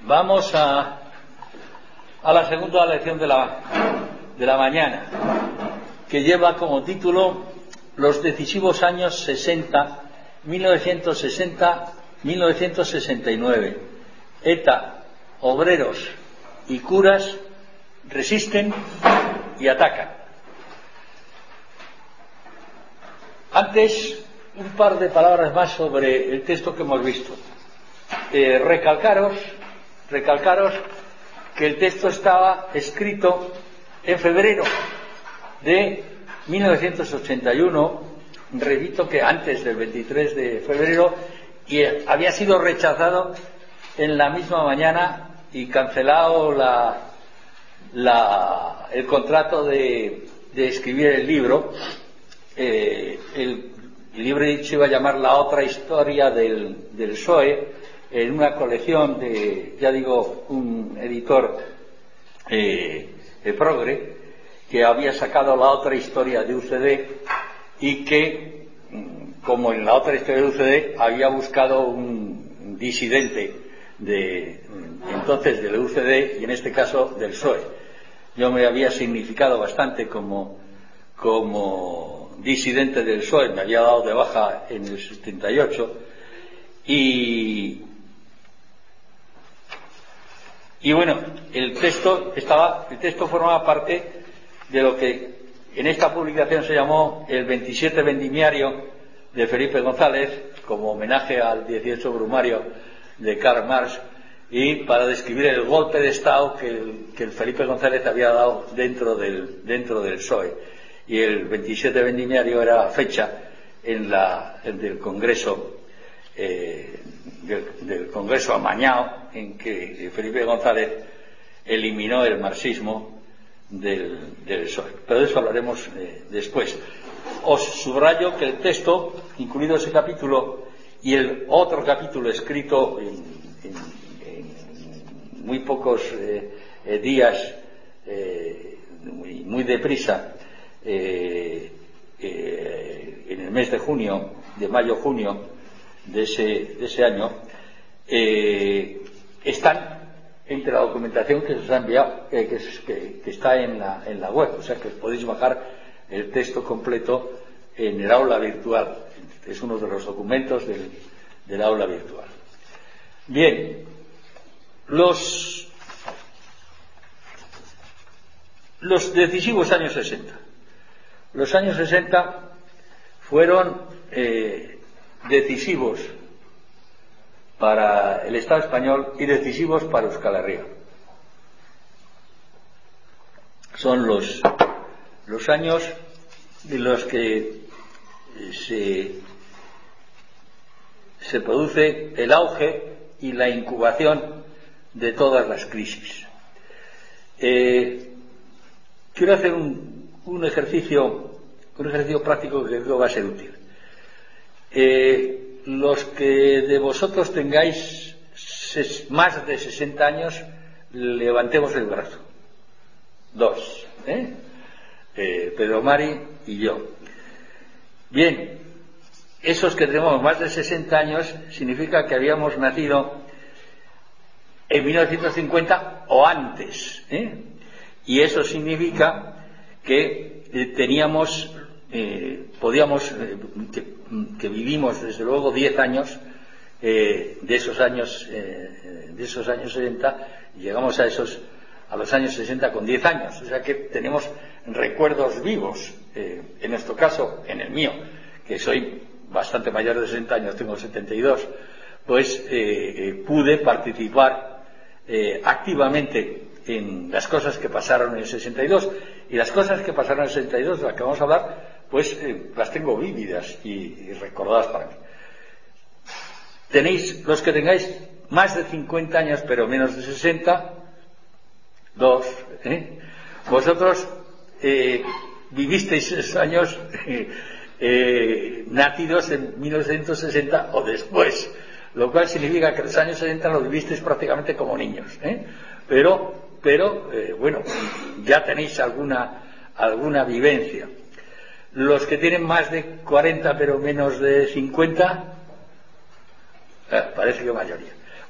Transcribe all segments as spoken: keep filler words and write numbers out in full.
Vamos a, a la segunda lección de la, de la mañana, que lleva como título Los decisivos años sesenta, mil novecientos sesenta a mil novecientos sesenta y nueve. ETA, obreros y curas resisten y atacan. Antes, un par de palabras más sobre el texto que hemos visto. Eh, recalcaros, recalcaros que el texto estaba escrito en febrero de mil novecientos ochenta y uno, repito que antes del veintitrés de febrero, y había sido rechazado en la misma mañana y cancelado la, la, el contrato de, de escribir el libro. Eh, el, el libro se iba a llamar La otra historia del, del P S O E, en una colección de, ya digo, un editor eh, de Progre, que había sacado La otra historia de U C D y que, como en La otra historia de U C D, había buscado un disidente de entonces del U C D y en este caso del P S O E. Yo me había significado bastante como, como disidente del P S O E, me había dado de baja en el setenta y ocho y y bueno, el texto estaba, el texto formaba parte de lo que en esta publicación se llamó el veintisiete Vendimiario de Felipe González, como homenaje al dieciocho Brumario de Karl Marx, y para describir el golpe de Estado que el, que el Felipe González había dado dentro del, dentro del P S O E. Y el veintisiete Vendimiario era fecha en la, en del Congreso eh, del, del Congreso amañado, en que Felipe González eliminó el marxismo del, del P S O E. Pero de eso hablaremos eh, después. Os subrayo que el texto, incluido ese capítulo y el otro capítulo escrito en, en, en muy pocos eh, eh, días, eh, muy, muy deprisa, eh, eh, en el mes de junio, de mayo-junio de ese, de ese año, eh, están entre la documentación que se os ha enviado, eh, que, que, que está en la, en la web, o sea que podéis bajar el texto completo en el aula virtual. Es uno de los documentos del, del aula virtual. Bien, los, los decisivos años sesenta. Los años sesenta fueron eh, decisivos para el Estado español y decisivos para Euskal Herria. Son los, los años en los que se, se produce el auge y la incubación de todas las crisis. Eh, quiero hacer un, un ejercicio, un ejercicio práctico que creo va a ser útil. Eh, los que de vosotros tengáis ses, más de sesenta años, levantemos el brazo. Dos, ¿eh? Eh, Pedro Mari y yo. Bien, esos que tenemos más de sesenta años significa que habíamos nacido en mil novecientos cincuenta o antes, ¿eh? Y eso significa que eh, teníamos, eh, podíamos, eh, que, que vivimos desde luego diez años eh, de esos años, eh, de esos años sesenta, y llegamos a esos a los años sesenta con diez años, o sea que tenemos recuerdos vivos. Eh, en nuestro caso, en el mío, que soy bastante mayor de sesenta años, tengo setenta y dos, pues eh, eh, pude participar eh, activamente en las cosas que pasaron en el sesenta y dos, y las cosas que pasaron en el sesenta y dos, de las que vamos a hablar, pues eh, las tengo vívidas y, y recordadas para mí. Tenéis, los que tengáis más de cincuenta años pero menos de sesenta, dos, ¿eh? Vosotros eh, vivisteis esos años eh, eh, nacidos en mil novecientos sesenta o después, lo cual significa que los años sesenta los vivisteis prácticamente como niños, ¿eh? pero, pero eh, bueno, ya tenéis alguna, alguna vivencia. Los que tienen más de cuarenta pero menos de cincuenta, eh, parece que mayoría.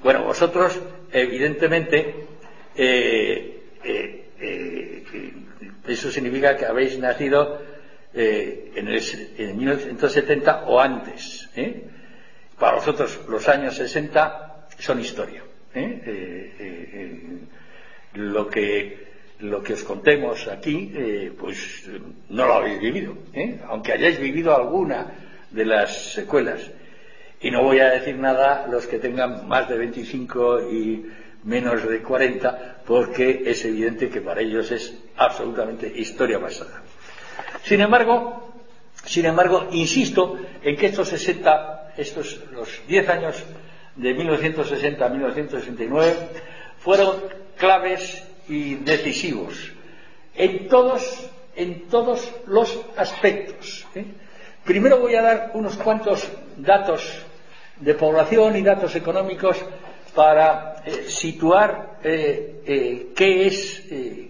Bueno, vosotros, evidentemente, eh, eh, eh, eso significa que habéis nacido eh, en, el, en mil novecientos setenta o antes. ¿eh? Para vosotros, los años sesenta son historia. ¿eh? Eh, eh, eh, lo que lo que os contemos aquí, eh, pues no lo habéis vivido, ¿eh? aunque hayáis vivido alguna de las secuelas. Y no voy a decir nada los que tengan más de veinticinco y menos de cuarenta, porque es evidente que para ellos es absolutamente historia pasada. Sin embargo, sin embargo, insisto en que estos sesenta, estos los diez años de mil novecientos sesenta a mil novecientos sesenta y nueve fueron claves y decisivos en todos, en todos los aspectos. ¿eh? Primero voy a dar unos cuantos datos de población y datos económicos para eh, situar eh, eh, qué es, eh,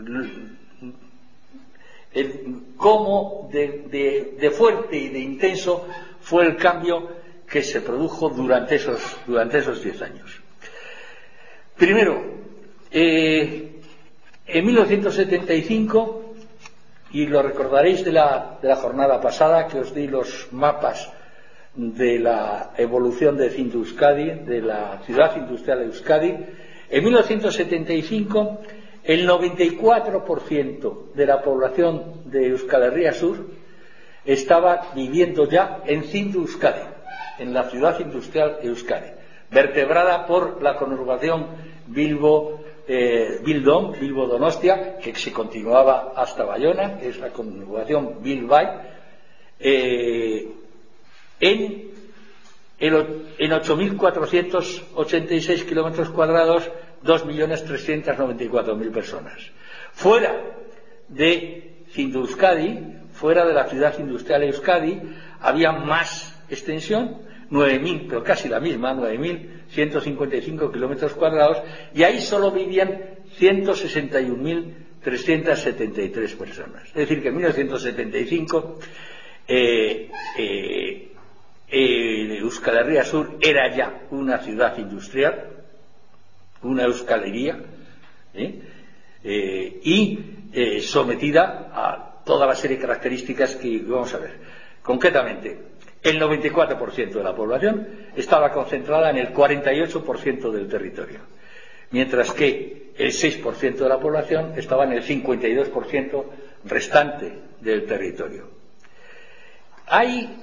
el, cómo de, de, de fuerte y de intenso fue el cambio que se produjo durante esos durante esos diez años. Primero, eh, en mil novecientos setenta y cinco, y lo recordaréis de la, de la jornada pasada que os di los mapas de la evolución de Euskadi, de la ciudad industrial de Euskadi, en mil novecientos setenta y cinco el noventa y cuatro por ciento de la población de Euskal Herria Sur estaba viviendo ya en Euskadi, en la ciudad industrial de Euskadi, vertebrada por la conurbación Bilbo eh, Bildón, Bilbo Donostia, que se continuaba hasta Bayona, que es la conurbación Bilbao, eh, en, en ocho mil cuatrocientos ochenta y seis kilómetros cuadrados, dos millones trescientos noventa y cuatro mil personas. Fuera de Euskadi, fuera de la ciudad industrial de Euskadi, había más extensión, nueve mil, pero casi la misma, nueve mil ciento cincuenta y cinco kilómetros cuadrados, y ahí solo vivían ciento sesenta y un mil trescientos setenta y tres personas. Es decir, que en mil novecientos setenta y cinco eh, eh, eh, Euskal Herria Sur era ya una ciudad industrial, una euskalería, ¿eh? Eh, y eh, sometida a toda la serie de características que vamos a ver. Concretamente, el noventa y cuatro por ciento de la población estaba concentrada en el cuarenta y ocho por ciento del territorio, mientras que el seis por ciento de la población estaba en el cincuenta y dos por ciento restante del territorio. Hay,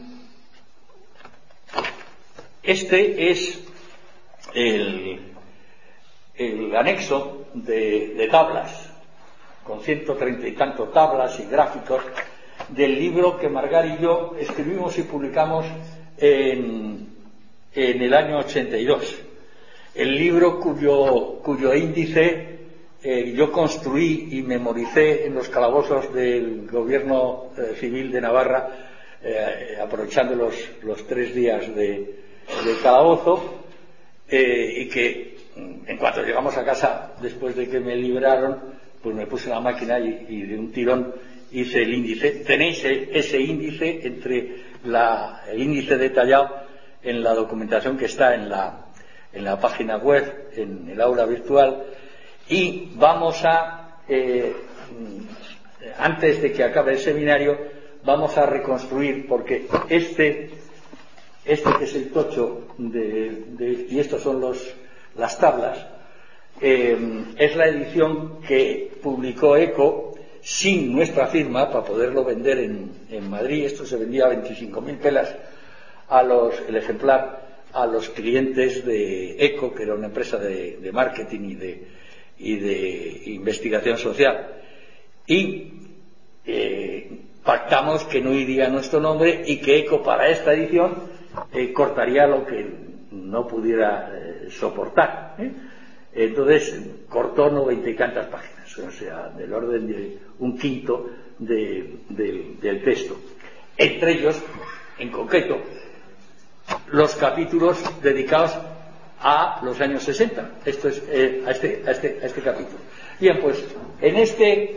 este es el, el anexo de, de tablas, con ciento treinta y tanto tablas y gráficos, del libro que Margar y yo escribimos y publicamos en, en el año ochenta y dos. El libro cuyo, cuyo índice eh, yo construí y memoricé en los calabozos del gobierno eh, civil de Navarra, eh, aprovechando los, los tres días de, de calabozo, eh, y que en cuanto llegamos a casa, después de que me libraron, pues me puse la máquina y, y de un tirón hice el índice. Tenéis ese índice entre la, el índice detallado en la documentación que está en la, en la página web, en el aula virtual, y vamos a, eh, antes de que acabe el seminario, vamos a reconstruir, porque este, este que es el tocho de, de, y estos son los, las tablas, eh, es la edición que publicó ECO sin nuestra firma para poderlo vender en, en Madrid. Esto se vendía a veinticinco mil pelas a los, el ejemplar a los clientes de ECO, que era una empresa de, de marketing y de, y de investigación social. Y eh, pactamos que no iría nuestro nombre y que ECO para esta edición eh, cortaría lo que no pudiera eh, soportar. ¿eh? Entonces cortó noventa y tantas páginas, o sea, del orden de un quinto de, de, del texto. Entre ellos, en concreto, los capítulos dedicados a los años sesenta. Esto es eh, a, este, a, este, a este capítulo. Bien, pues en este,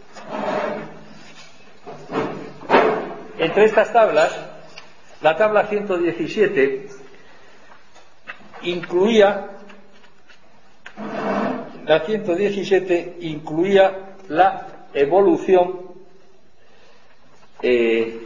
entre estas tablas, la tabla ciento diecisiete incluía la ciento diecisiete incluía la evolución eh,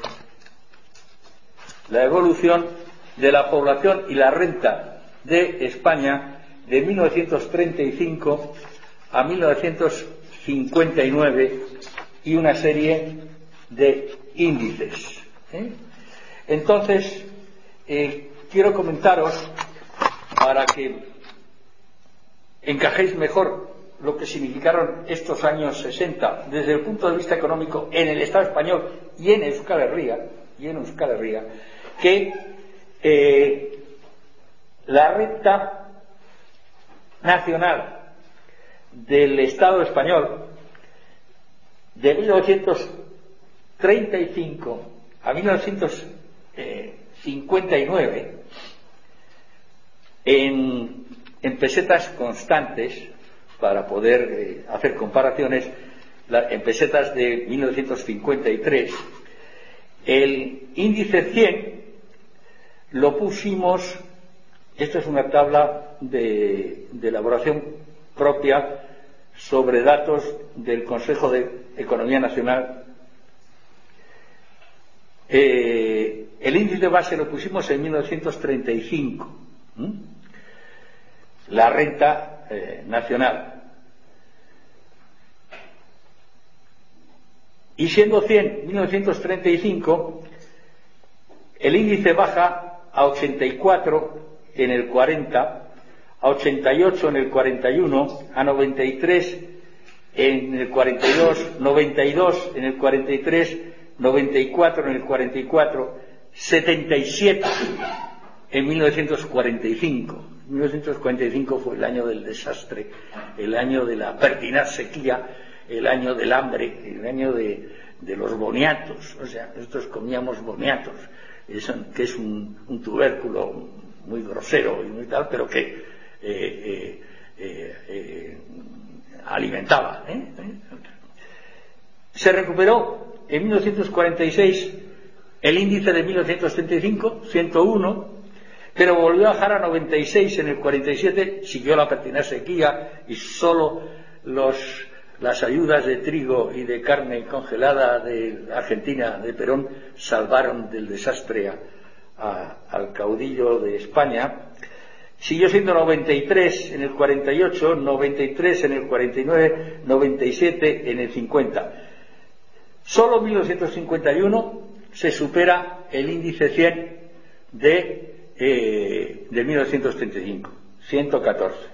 la evolución de la población y la renta de España de mil novecientos treinta y cinco a mil novecientos cincuenta y nueve y una serie de índices. ¿eh? Entonces, eh, quiero comentaros, para que encajéis mejor lo que significaron estos años sesenta desde el punto de vista económico en el Estado español y en Euskal Herria, y en Euskal Herria, que eh, la renta nacional del Estado español de mil novecientos treinta y cinco a mil novecientos cincuenta y nueve en, en pesetas constantes, para poder eh, hacer comparaciones, la, en pesetas de mil novecientos cincuenta y tres, el índice cien lo pusimos, esto es una tabla de, de elaboración propia sobre datos del Consejo de Economía Nacional. Eh, el índice base lo pusimos en mil novecientos treinta y cinco, ¿Mm? la renta eh, nacional. Y siendo cien, mil novecientos treinta y cinco, el índice baja a ochenta y cuatro en el cuarenta, a ochenta y ocho en el cuarenta y uno, a noventa y tres en el cuarenta y dos, noventa y dos en el cuarenta y tres, noventa y cuatro en el cuarenta y cuatro, setenta y siete en mil novecientos cuarenta y cinco. mil novecientos cuarenta y cinco fue el año del desastre, el año de la pertinaz sequía, el año del hambre, el año de, de los boniatos. O sea, nosotros comíamos boniatos, que es un, un tubérculo muy grosero y muy tal, pero que eh, eh, eh, eh, alimentaba. ¿eh? Se recuperó en mil novecientos cuarenta y seis el índice de mil novecientos treinta y cinco, ciento uno, pero volvió a bajar a noventa y seis en el cuarenta y siete, siguió la pertinaz sequía y solo los, las ayudas de trigo y de carne congelada de Argentina, de Perón, salvaron del desastre a, a, al caudillo de España. Siguió siendo noventa y tres en el cuarenta y ocho, noventa y tres en el cuarenta y nueve, noventa y siete en el cincuenta. Solo en mil novecientos cincuenta y uno se supera el índice cien de, eh, de mil novecientos treinta y cinco, ciento catorce.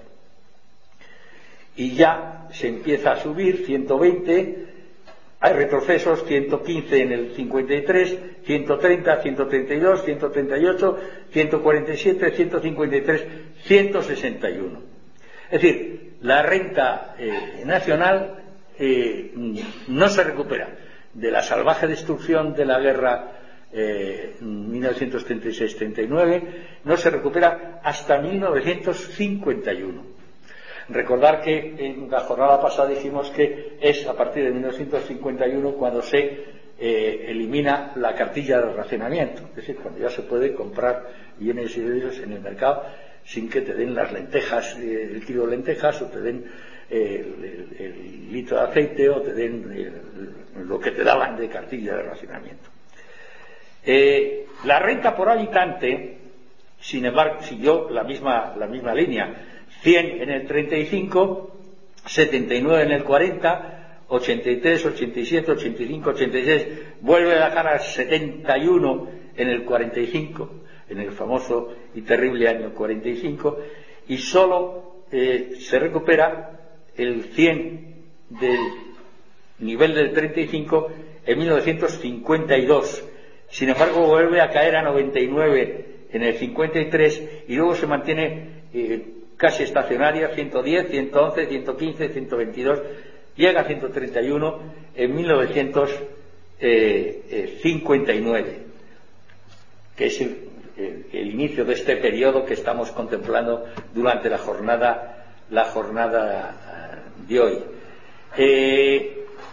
Y ya se empieza a subir, ciento veinte, hay retrocesos, ciento quince en el cincuenta y tres, ciento treinta, ciento treinta y dos, ciento treinta y ocho, ciento cuarenta y siete, ciento cincuenta y tres, ciento sesenta y uno. Es decir, la renta eh, nacional eh, no se recupera de la salvaje destrucción de la guerra eh, mil novecientos treinta y seis treinta y nueve, no se recupera hasta mil novecientos cincuenta y uno. Recordar que en la jornada pasada dijimos que es a partir de mil novecientos cincuenta y uno cuando se eh, elimina la cartilla de racionamiento, es decir, cuando ya se puede comprar bienes y servicios en el mercado sin que te den las lentejas, eh, el kilo de lentejas, o te den eh, el, el, el litro de aceite, o te den el, lo que te daban de cartilla de racionamiento. Eh, la renta por habitante, sin embargo, siguió la misma, la misma línea. cien en el treinta y cinco, setenta y nueve en el cuarenta, ochenta y tres, ochenta y siete, ochenta y cinco, ochenta y seis, vuelve a bajar a setenta y uno en el cuarenta y cinco, en el famoso y terrible año cuarenta y cinco, y solo eh, se recupera el cien del nivel del treinta y cinco en mil novecientos cincuenta y dos. Sin embargo, vuelve a caer a noventa y nueve en el cincuenta y tres y luego se mantiene eh, casi estacionaria, ciento diez, ciento once, ciento quince, ciento veintidós, llega a ciento treinta y uno en mil novecientos cincuenta y nueve, que es el, el, el inicio de este periodo que estamos contemplando durante la jornada, la jornada de hoy. Eh,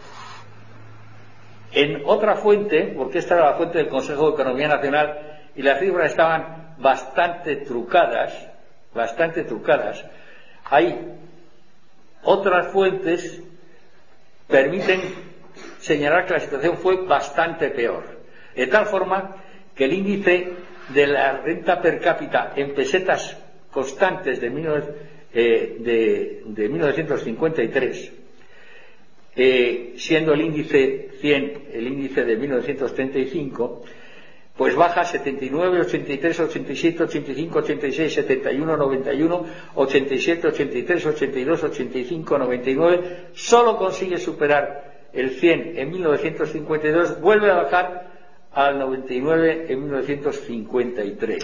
en otra fuente, porque esta era la fuente del Consejo de Economía Nacional, y las cifras estaban bastante trucadas, bastante trucadas. Hay otras fuentes permiten señalar que la situación fue bastante peor, de tal forma que el índice de la renta per cápita en pesetas constantes de, eh, de, de mil novecientos cincuenta y tres, eh, siendo el índice cien el índice de mil novecientos treinta y cinco, pues baja setenta y nueve, ochenta y tres, ochenta y siete, ochenta y cinco, ochenta y seis, setenta y uno, noventa y uno, ochenta y siete, ochenta y tres, ochenta y dos, ochenta y cinco, noventa y nueve, solo consigue superar el cien en mil novecientos cincuenta y dos, vuelve a bajar al noventa y nueve en mil novecientos cincuenta y tres.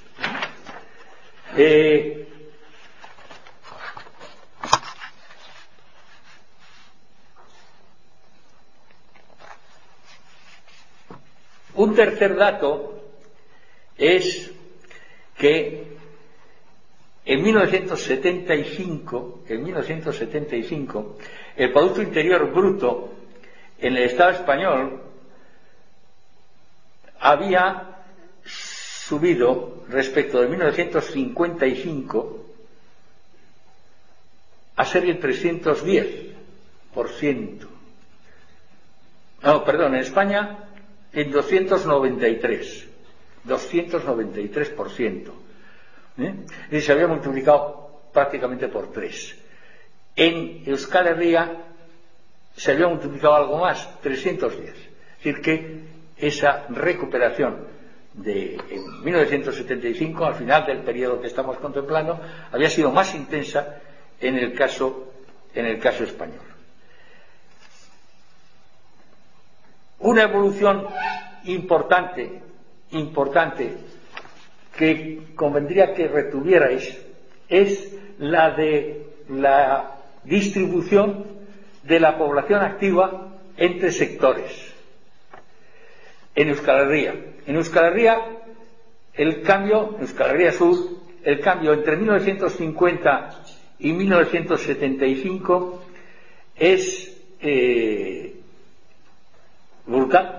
Eh, un tercer dato es que en mil novecientos setenta y cinco, en mil novecientos setenta y cinco, el Producto Interior Bruto en el Estado español había subido respecto de mil novecientos cincuenta y cinco a ser el trescientos diez por ciento. No, perdón, en España en doscientos noventa y tres por ciento. ¿Eh? Y se había multiplicado prácticamente por tres. En Euskal Herria se había multiplicado algo más, trescientos diez. Es decir, que esa recuperación de en mil novecientos setenta y cinco, al final del periodo que estamos contemplando, había sido más intensa en el caso, en el caso español. Una evolución importante, importante, que convendría que retuvierais, es la de la distribución de la población activa entre sectores. En Euskal Herria, en Euskal Herria el cambio, en Euskal Herria Sur, el cambio entre mil novecientos cincuenta y mil novecientos setenta y cinco es eh, brutal.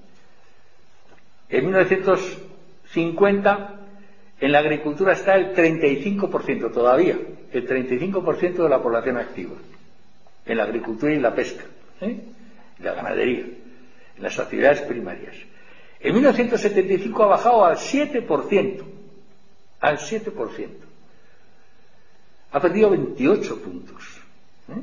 En mil novecientos cincuenta en la agricultura está el treinta y cinco por ciento todavía, el treinta y cinco por ciento de la población activa, en la agricultura y la pesca, ¿eh? y la ganadería, en las actividades primarias. En mil novecientos setenta y cinco ha bajado al siete por ciento, al siete por ciento. Ha perdido veintiocho puntos. ¿eh?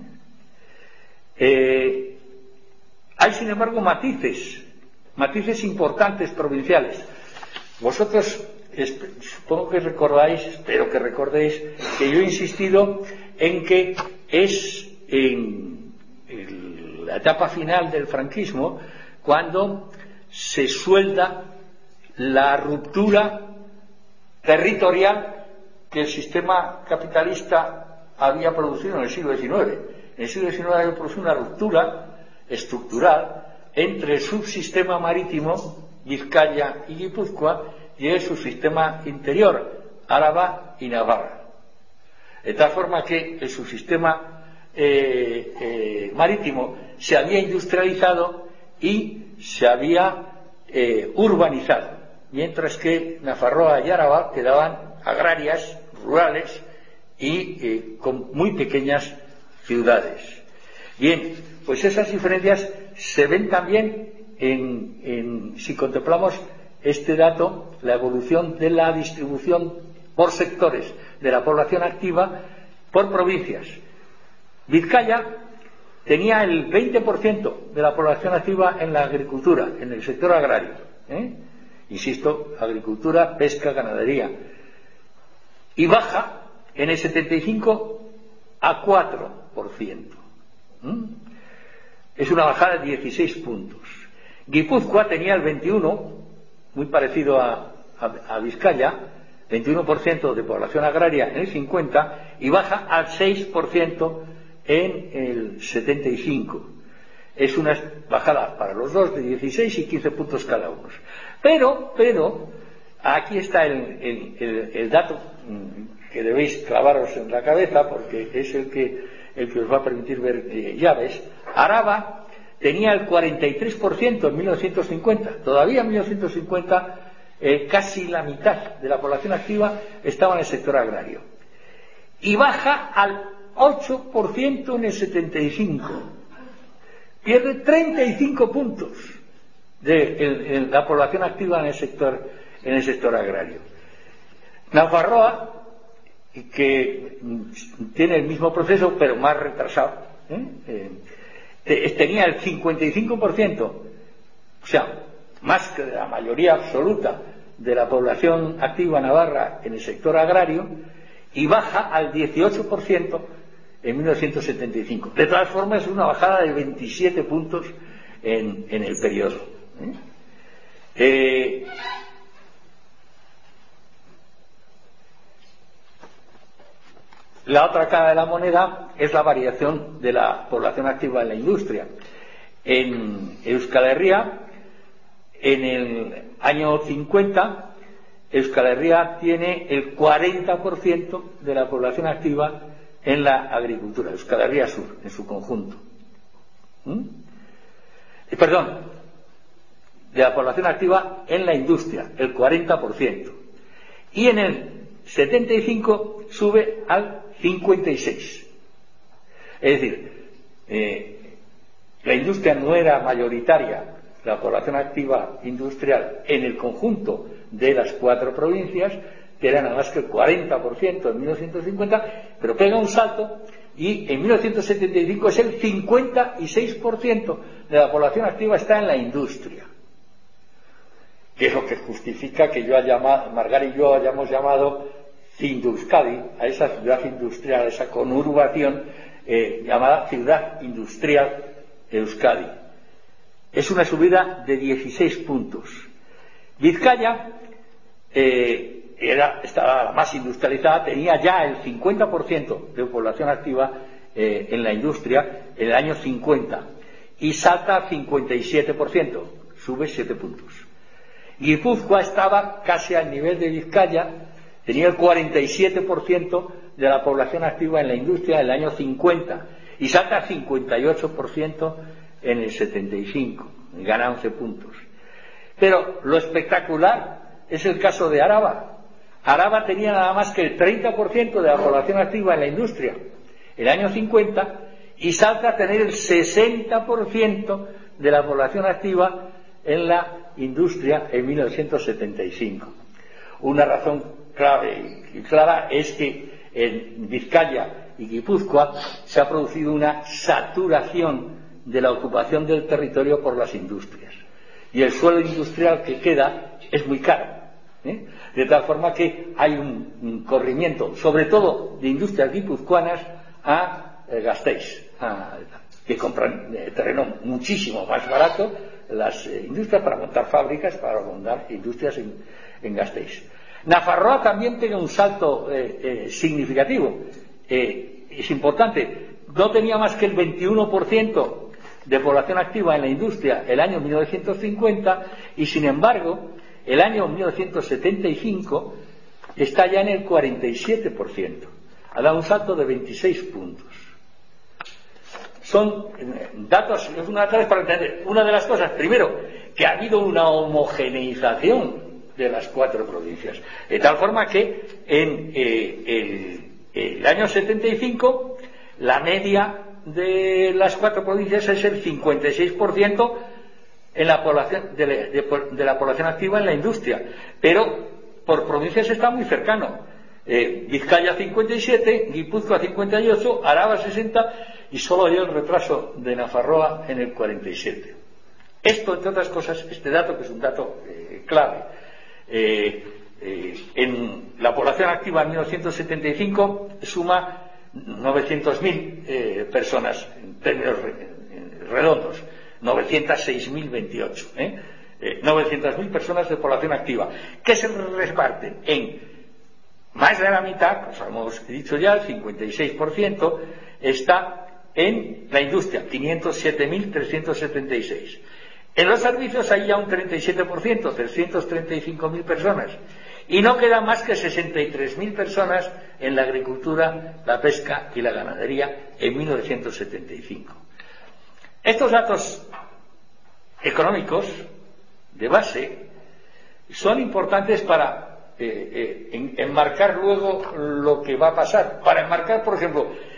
Eh, hay, sin embargo, matices, matices importantes provinciales. Vosotros, supongo que recordáis, espero que recordéis, que yo he insistido en que es en la etapa final del franquismo cuando se suelda la ruptura territorial que el sistema capitalista había producido en el siglo diecinueve. En el siglo diecinueve había producido una ruptura estructural entre el subsistema marítimo, Vizcaya y Guipúzcoa, y el subsistema interior, Álava y Navarra. De tal forma que el subsistema eh, eh, marítimo se había industrializado y se había eh, urbanizado, mientras que Nafarroa y Álava quedaban agrarias, rurales y eh, con muy pequeñas ciudades. Bien, pues esas diferencias se ven también en, en si contemplamos este dato, la evolución de la distribución por sectores de la población activa por provincias. Vizcaya tenía el veinte por ciento de la población activa en la agricultura, en el sector agrario. ¿eh? Insisto, agricultura, pesca, ganadería. Y baja en el setenta y cinco a cuatro por ciento. ¿Mm? Es una bajada de dieciséis puntos. Guipúzcoa tenía el veintiuno, muy parecido a, a, a Vizcaya, veintiuno por ciento de población agraria en el cincuenta y baja al seis por ciento en el setenta y cinco. Es una bajada para los dos de dieciséis y quince puntos cada uno. Pero, pero, aquí está el, el, el, el dato que debéis clavaros en la cabeza porque es el que, el que os va a permitir ver eh, llaves. Araba tenía el cuarenta y tres por ciento en mil novecientos cincuenta. Todavía en mil novecientos cincuenta eh, casi la mitad de la población activa estaba en el sector agrario. Y baja al ocho por ciento en el setenta y cinco. Pierde treinta y cinco puntos de el, el, la población activa en el sector, en el sector agrario. Nafarroa, que tiene el mismo proceso pero más retrasado, ¿eh? Eh, tenía el cincuenta y cinco por ciento, o sea, más que la mayoría absoluta de la población activa navarra en el sector agrario, y baja al dieciocho por ciento en mil novecientos setenta y cinco. De todas formas, es una bajada de veintisiete puntos en, en el periodo. ¿eh? Eh, la otra cara de la moneda es la variación de la población activa en la industria. En Euskal Herria, en el año cincuenta, Euskal Herria tiene el cuarenta por ciento de la población activa en la agricultura, Euskal Herria Sur, en su conjunto. ¿Mm? Eh, perdón, de la población activa en la industria, el cuarenta por ciento. Y en el setenta y cinco sube al cincuenta y seis. Es decir, eh, la industria no era mayoritaria, la población activa industrial en el conjunto de las cuatro provincias, que era nada más que el cuarenta por ciento en mil novecientos cincuenta, pero pega un salto y en mil novecientos setenta y cinco es el cincuenta y seis por ciento de la población activa está en la industria, que es lo que justifica que yo haya llamado, Margar y yo hayamos llamado Cindeuskadi a esa ciudad industrial, a esa conurbación eh, llamada Ciudad Industrial Euskadi. Es una subida de dieciséis puntos. Vizcaya eh, era, estaba la más industrializada, tenía ya el cincuenta por ciento de población activa eh, en la industria en el año cincuenta y salta al cincuenta y siete por ciento, sube siete puntos. Guipúzcoa estaba casi al nivel de Vizcaya, tenía el cuarenta y siete por ciento de la población activa en la industria en el año cincuenta y salta al cincuenta y ocho por ciento en el setenta y cinco, gana once puntos. Pero lo espectacular es el caso de Araba. Araba tenía nada más que el treinta por ciento de la población activa en la industria en el año cincuenta y salta a tener el sesenta por ciento de la población activa en la industria en mil novecientos setenta y cinco. Una razón clave y clara es que en Vizcaya y Guipúzcoa se ha producido una saturación de la ocupación del territorio por las industrias y el suelo industrial que queda es muy caro, ¿eh? De tal forma que hay un, un corrimiento sobre todo de industrias guipuzcoanas a eh, Gasteiz, a, que compran eh, terreno muchísimo más barato las eh, industrias para montar fábricas, para montar industrias en, en Gasteiz. Nafarroa también tiene un salto eh, eh, significativo, eh, es importante, no tenía más que el veintiuno por ciento de población activa en la industria el año mil novecientos cincuenta y sin embargo el año mil novecientos setenta y cinco está ya en el cuarenta y siete por ciento, ha dado un salto de veintiséis puntos. Son datos, es una clave para entender una de las cosas, primero, que ha habido una homogeneización de las cuatro provincias, de tal forma que en eh, el, el año setenta y cinco la media de las cuatro provincias es el cincuenta y seis por ciento en la población de, de, de la población activa en la industria, pero por provincias está muy cercano. eh, Vizcaya cincuenta y siete, Guipúzcoa cincuenta y ocho, Araba sesenta y solo hay el retraso de Nafarroa en el cuarenta y siete. Esto, entre otras cosas, este dato que es un dato eh, clave, eh, eh, en la población activa en mil novecientos setenta y cinco suma novecientos mil eh, personas en términos redondos, novecientos seis mil veintiocho, ¿eh? eh, novecientas mil personas de población activa, que se reparten en más de la mitad, pues hemos dicho ya, el cincuenta y seis por ciento está en la industria, quinientos siete mil trescientos setenta y seis. En los servicios hay ya un treinta y siete por ciento, trescientas treinta y cinco mil personas. Y no quedan más que sesenta y tres mil personas en la agricultura, la pesca y la ganadería en mil novecientos setenta y cinco. Estos datos económicos de base son importantes para eh, eh, en, enmarcar luego lo que va a pasar. Para enmarcar, por ejemplo,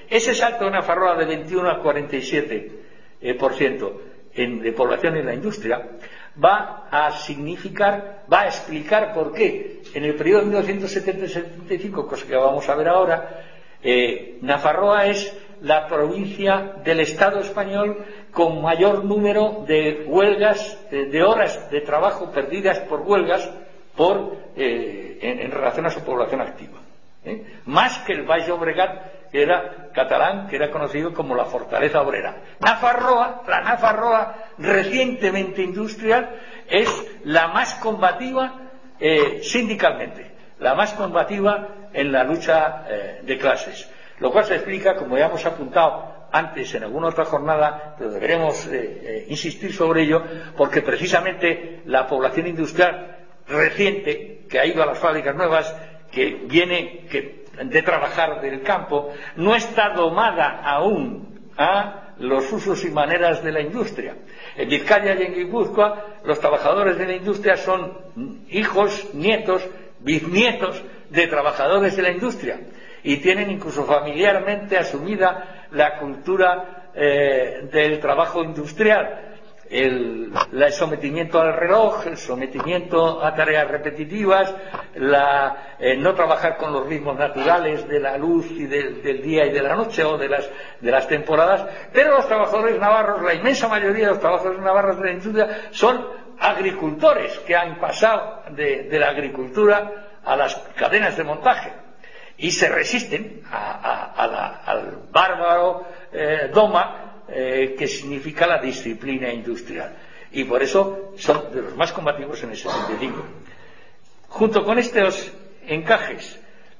ese salto de Nafarroa de veintiuno a cuarenta y siete por ciento en, de población en la industria va a significar, va a explicar por qué en el periodo de mil novecientos setenta a setenta y cinco, cosa que vamos a ver ahora, eh, Nafarroa es la provincia del Estado español con mayor número de huelgas, de, de horas de trabajo perdidas por huelgas por, eh, en, en relación a su población activa. ¿eh? Más que el Baix Llobregat, que era catalán, que era conocido como la fortaleza obrera. Nafarroa, la Nafarroa recientemente industrial, es la más combativa eh, sindicalmente, la más combativa en la lucha eh, de clases. Lo cual se explica, como ya hemos apuntado antes en alguna otra jornada, pero deberemos eh, eh, insistir sobre ello, porque precisamente la población industrial reciente, que ha ido a las fábricas nuevas, que viene que, de trabajar del campo, no está domada aún a los usos y maneras de la industria. En Vizcaya y en Guipúzcoa, los trabajadores de la industria son hijos, nietos, bisnietos de trabajadores de la industria, y tienen incluso familiarmente asumida la cultura eh, del trabajo industrial, el, el sometimiento al reloj, el sometimiento a tareas repetitivas, la, eh, no trabajar con los ritmos naturales de la luz y del, del día y de la noche o de las, de las temporadas. Pero los trabajadores navarros, la inmensa mayoría de los trabajadores navarros de la industria, son agricultores que han pasado de, de la agricultura a las cadenas de montaje y se resisten a, a, a la, al bárbaro eh, doma eh, que significa la disciplina industrial, y por eso son de los más combativos en el sesenta y cinco. Junto con estos encajes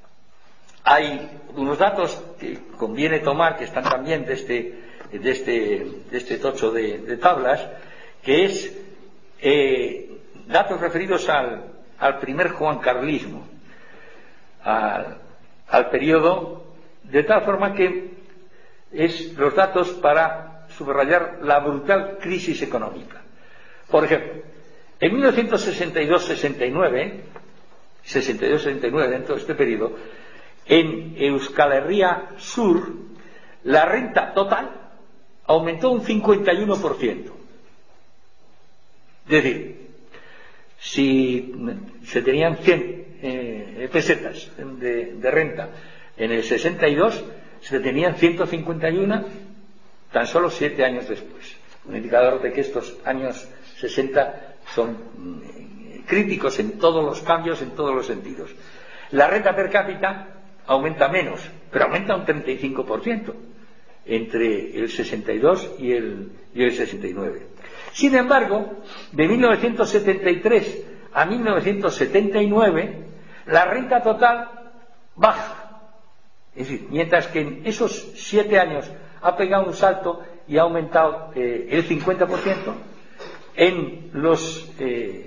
hay unos datos que conviene tomar, que están también de este, de este, de este tocho de, de tablas, que es eh, datos referidos al, al primer juancarlismo, al al periodo, de tal forma que es los datos para subrayar la brutal crisis económica. Por ejemplo, en mil novecientos sesenta y dos sesenta y nueve, sesenta y dos sesenta y nueve, en todo este periodo, en Euskal Herria Sur, la renta total aumentó un cincuenta y uno por ciento. Es decir, si se tenían cien Eh, pesetas de, de renta en el sesenta y dos, se tenían ciento cincuenta y uno tan solo siete años después. Un indicador de que estos años sesenta son mm, críticos en todos los cambios, en todos los sentidos. La renta per cápita aumenta menos, pero aumenta un treinta y cinco por ciento entre el sesenta y dos y el, y el sesenta y nueve. Sin embargo, de mil novecientos setenta y tres a mil novecientos setenta y nueve, la renta total baja. Es decir, mientras que en esos siete años ha pegado un salto y ha aumentado eh, el cincuenta por ciento, en los eh,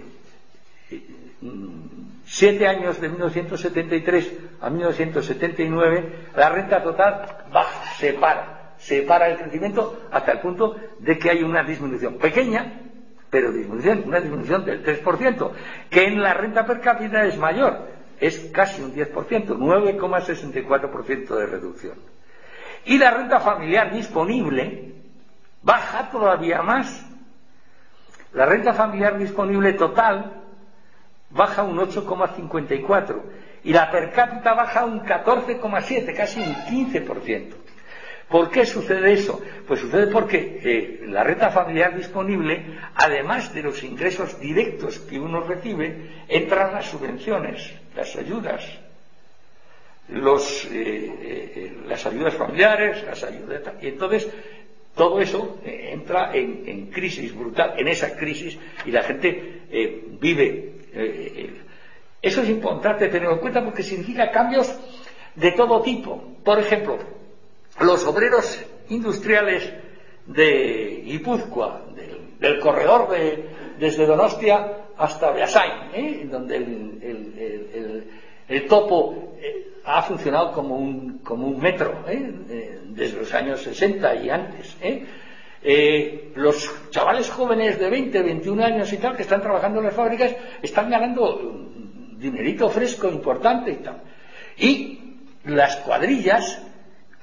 siete años de mil novecientos setenta y tres a mil novecientos setenta y nueve, la renta total baja, se para, se para el crecimiento hasta el punto de que hay una disminución pequeña, pero disminución, una disminución del tres por ciento, que en la renta per cápita es mayor, es casi un diez por ciento, nueve coma sesenta y cuatro por ciento de reducción. Y la renta familiar disponible baja todavía más. La renta familiar disponible total baja un ocho coma cincuenta y cuatro por ciento y la per cápita baja un catorce coma siete por ciento, casi un quince por ciento. ¿Por qué sucede eso? Pues sucede porque eh, la renta familiar disponible, además de los ingresos directos que uno recibe, entran las subvenciones, las ayudas, los, eh, eh, las ayudas familiares, las ayudas, y entonces todo eso eh, entra en, en crisis brutal, en esa crisis, y la gente eh, vive. Eh, eso es importante tenerlo en cuenta porque significa cambios de todo tipo. Por ejemplo, los obreros industriales de Guipúzcoa, del, del corredor de, desde Donostia hasta Beasain, ¿eh? donde el, el, el, el, el topo eh, ha funcionado como un, como un metro, ¿eh? Eh, desde los años sesenta y antes. ¿eh? Eh, los chavales jóvenes de veinte, veintiún años y tal, que están trabajando en las fábricas, están ganando un dinerito fresco importante y tal. Y las cuadrillas,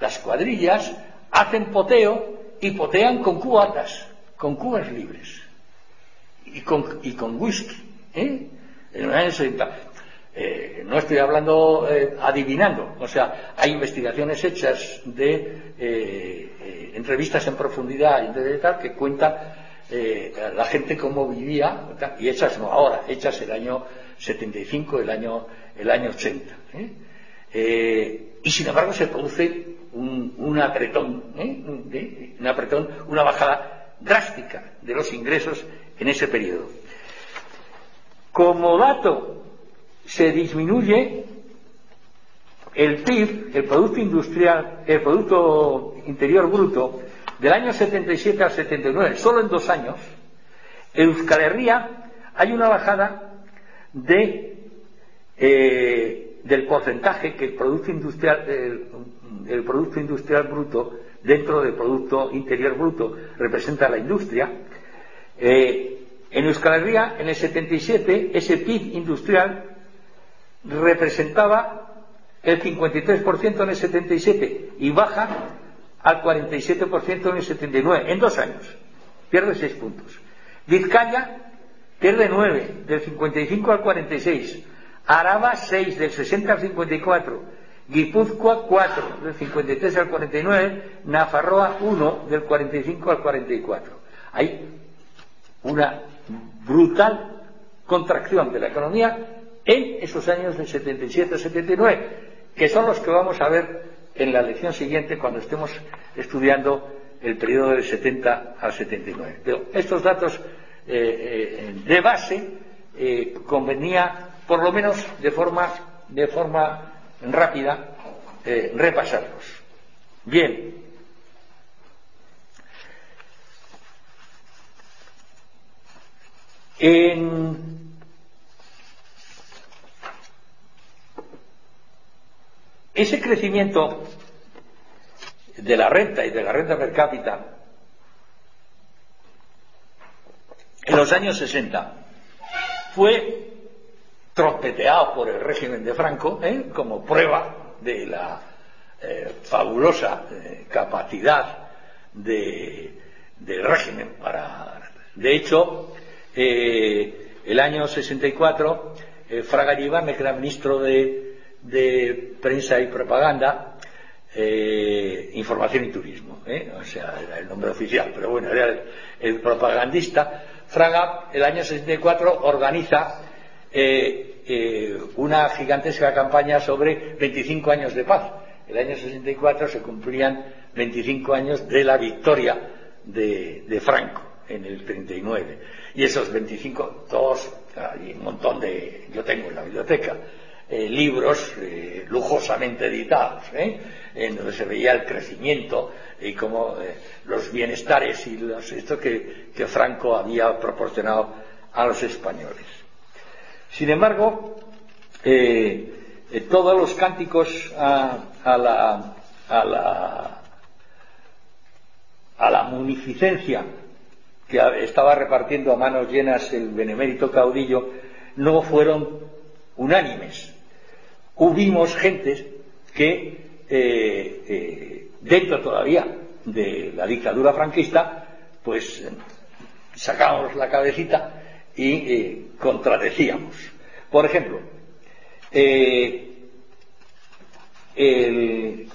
las cuadrillas hacen poteo y potean con cubatas, con cubas libres y con, y con whisky, ¿eh? En los años sesenta. Eh, no estoy hablando eh, adivinando, o sea, hay investigaciones hechas de eh, eh, entrevistas en profundidad y de tal que cuentan eh, la gente cómo vivía, y hechas no ahora, hechas el año setenta y cinco, el año el año ochenta, ¿eh? Eh, y sin embargo se produce un, un apretón, ¿eh? un apretón, una bajada drástica de los ingresos en ese periodo. Como dato, se disminuye el P I B, el Producto Industrial, el Producto Interior Bruto, del año setenta y siete al setenta y nueve, solo en dos años. En Euskal Herria hay una bajada de, eh, del porcentaje que el Producto Industrial, el, el Producto Industrial Bruto, dentro del Producto Interior Bruto, representa la industria. Eh, en Euskal Herria, en el setenta y siete, ese P I B industrial representaba el cincuenta y tres por ciento en el setenta y siete y baja al cuarenta y siete por ciento en el setenta y nueve, en dos años, pierde seis puntos. Vizcaya pierde nueve, del cincuenta y cinco al cuarenta y seis, Araba seis, del sesenta al cincuenta y cuatro, Guipúzcoa cuatro, del cincuenta y tres al cuarenta y nueve, Nafarroa uno, del cuarenta y cinco al cuarenta y cuatro. Hay una brutal contracción de la economía en esos años del setenta y siete al setenta y nueve, que son los que vamos a ver en la lección siguiente cuando estemos estudiando el periodo del setenta al setenta y nueve. Pero estos datos eh, eh, de base eh, convenía, por lo menos de forma, de forma rápida, eh, repasarlos. Bien. En ese crecimiento de la renta y de la renta per cápita en los años sesenta fue trompeteado por el régimen de Franco, ¿eh? como prueba de la eh, fabulosa eh, capacidad de, del régimen para... De hecho, eh, el año sesenta y cuatro, eh, Fraga Iribarne, que era ministro de de Prensa y Propaganda, eh, Información y Turismo, ¿eh? o sea, era el nombre oficial, pero bueno, era el, el propagandista. Fraga, el año sesenta y cuatro, organiza eh, eh, una gigantesca campaña sobre veinticinco años de paz. El año sesenta y cuatro se cumplían veinticinco años de la victoria de, de Franco en el treinta y nueve. Y esos veinticinco, todos, hay un montón de, yo tengo en la biblioteca, Eh, libros eh, lujosamente editados, ¿eh? en donde se veía el crecimiento y cómo eh, los bienestares y los, esto que, que Franco había proporcionado a los españoles. Sin embargo, eh, eh, todos los cánticos a, a la a la a la munificencia que estaba repartiendo a manos llenas el benemérito caudillo no fueron unánimes. Hubimos gentes que eh, eh, dentro todavía de la dictadura franquista pues eh, sacábamos la cabecita y eh, contradecíamos. Por ejemplo, eh, el,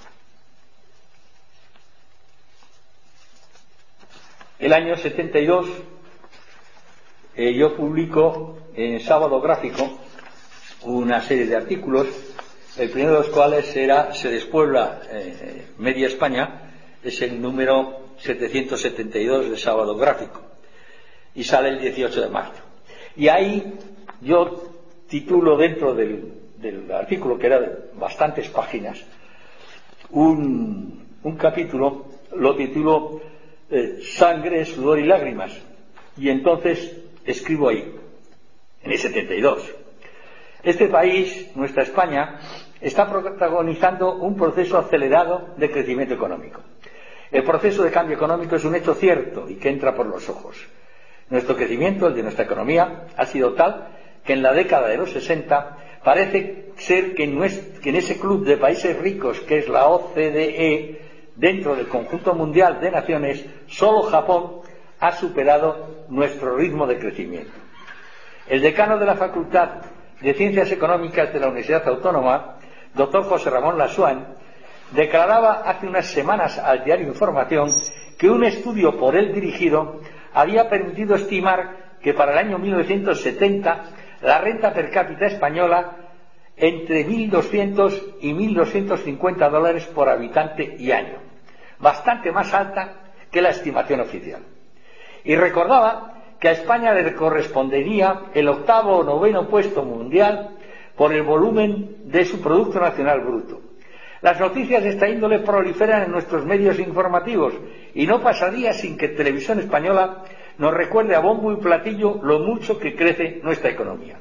el año setenta y dos eh, yo publico en Sábado Gráfico una serie de artículos, el primero de los cuales era Se despuebla eh, media España, es el número setecientos setenta y dos de Sábado Gráfico, y sale el dieciocho de marzo. Y ahí yo titulo dentro del, del artículo, que era de bastantes páginas, un, un capítulo, lo titulo eh, Sangre, sudor y lágrimas, y entonces escribo ahí, en el setenta y dos. Este país, nuestra España, está protagonizando un proceso acelerado de crecimiento económico. El proceso de cambio económico es un hecho cierto y que entra por los ojos. Nuestro crecimiento, el de nuestra economía, ha sido tal que en la década de los sesenta Parece ser que en, nuestro, que en ese club de países ricos que es la O C D E, dentro del conjunto mundial de naciones, solo Japón ha superado nuestro ritmo de crecimiento. El decano de la Facultad de Ciencias Económicas de la Universidad Autónoma, doctor José Ramón Lassuan, declaraba hace unas semanas al diario Información que un estudio por él dirigido había permitido estimar que para el año mil novecientos setenta la renta per cápita española entre mil doscientos y mil doscientos cincuenta dólares por habitante y año, bastante más alta que la estimación oficial. Y recordaba que a España le correspondería el octavo o noveno puesto mundial por el volumen de su Producto Nacional Bruto. Las noticias de esta índole proliferan en nuestros medios informativos y no pasaría sin que Televisión Española nos recuerde a bombo y platillo lo mucho que crece nuestra economía.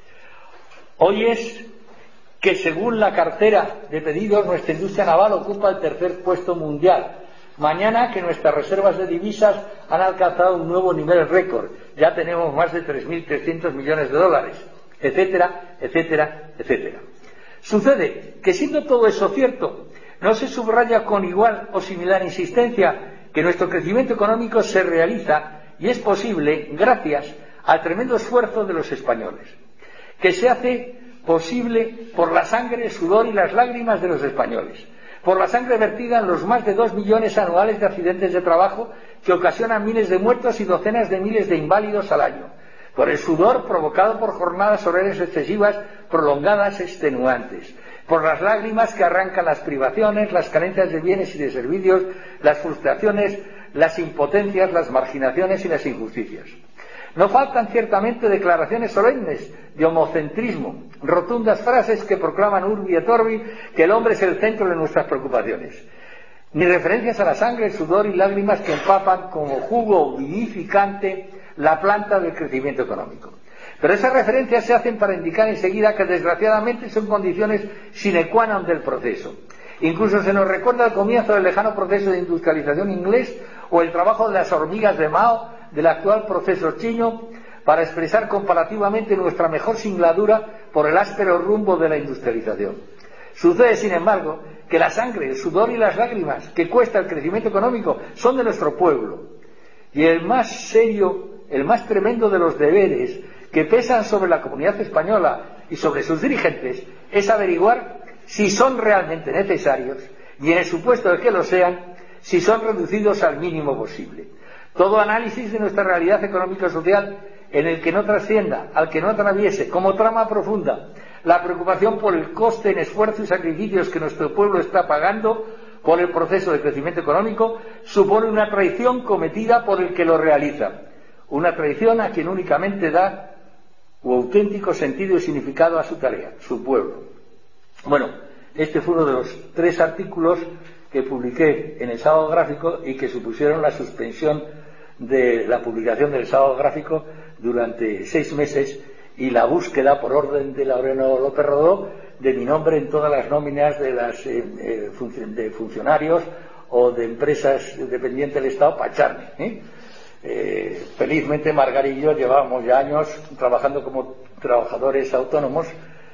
Hoy es que, según la cartera de pedidos, nuestra industria naval ocupa el tercer puesto mundial. Mañana, que nuestras reservas de divisas han alcanzado un nuevo nivel récord. Ya tenemos más de tres mil trescientos millones de dólares, etcétera, etcétera, etcétera. Sucede que, siendo todo eso cierto, no se subraya con igual o similar insistencia que nuestro crecimiento económico se realiza y es posible gracias al tremendo esfuerzo de los españoles, que se hace posible por la sangre, el sudor y las lágrimas de los españoles, por la sangre vertida en los más de dos millones anuales de accidentes de trabajo que ocasionan miles de muertos y docenas de miles de inválidos al año, por el sudor provocado por jornadas horarias excesivas, prolongadas, extenuantes, por las lágrimas que arrancan las privaciones, las carencias de bienes y de servicios, las frustraciones, las impotencias, las marginaciones y las injusticias. No faltan ciertamente declaraciones solemnes de homocentrismo, rotundas frases que proclaman urbi et orbi que el hombre es el centro de nuestras preocupaciones, ni referencias a la sangre, el sudor y lágrimas que empapan como jugo vivificante la planta del crecimiento económico. Pero esas referencias se hacen para indicar enseguida que desgraciadamente son condiciones sine qua non del proceso. Incluso se nos recuerda el comienzo del lejano proceso de industrialización inglés o el trabajo de las hormigas de Mao del actual proceso chino para expresar comparativamente nuestra mejor singladura por el áspero rumbo de la industrialización. Sucede, sin embargo, que la sangre, el sudor y las lágrimas que cuesta el crecimiento económico son de nuestro pueblo. Y el más serio, el más tremendo de los deberes que pesan sobre la comunidad española y sobre sus dirigentes es averiguar si son realmente necesarios y, en el supuesto de que lo sean, si son reducidos al mínimo posible. Todo análisis de nuestra realidad económico-social en el que no trascienda, al que no atraviese, como trama profunda, la preocupación por el coste en esfuerzo y sacrificios que nuestro pueblo está pagando por el proceso de crecimiento económico, supone una traición cometida por el que lo realiza, una traición a quien únicamente da u auténtico sentido y significado a su tarea, su pueblo. Bueno, este fue uno de los tres artículos que publiqué en el Sábado Gráfico y que supusieron la suspensión de la publicación del Sábado Gráfico durante seis meses y la búsqueda por orden de Laureano López Rodó de mi nombre en todas las nóminas de, las, eh, eh, func- de funcionarios o de empresas dependientes del Estado para echarme. ¿eh? Eh, felizmente Margarita y yo llevábamos ya años trabajando como trabajadores autónomos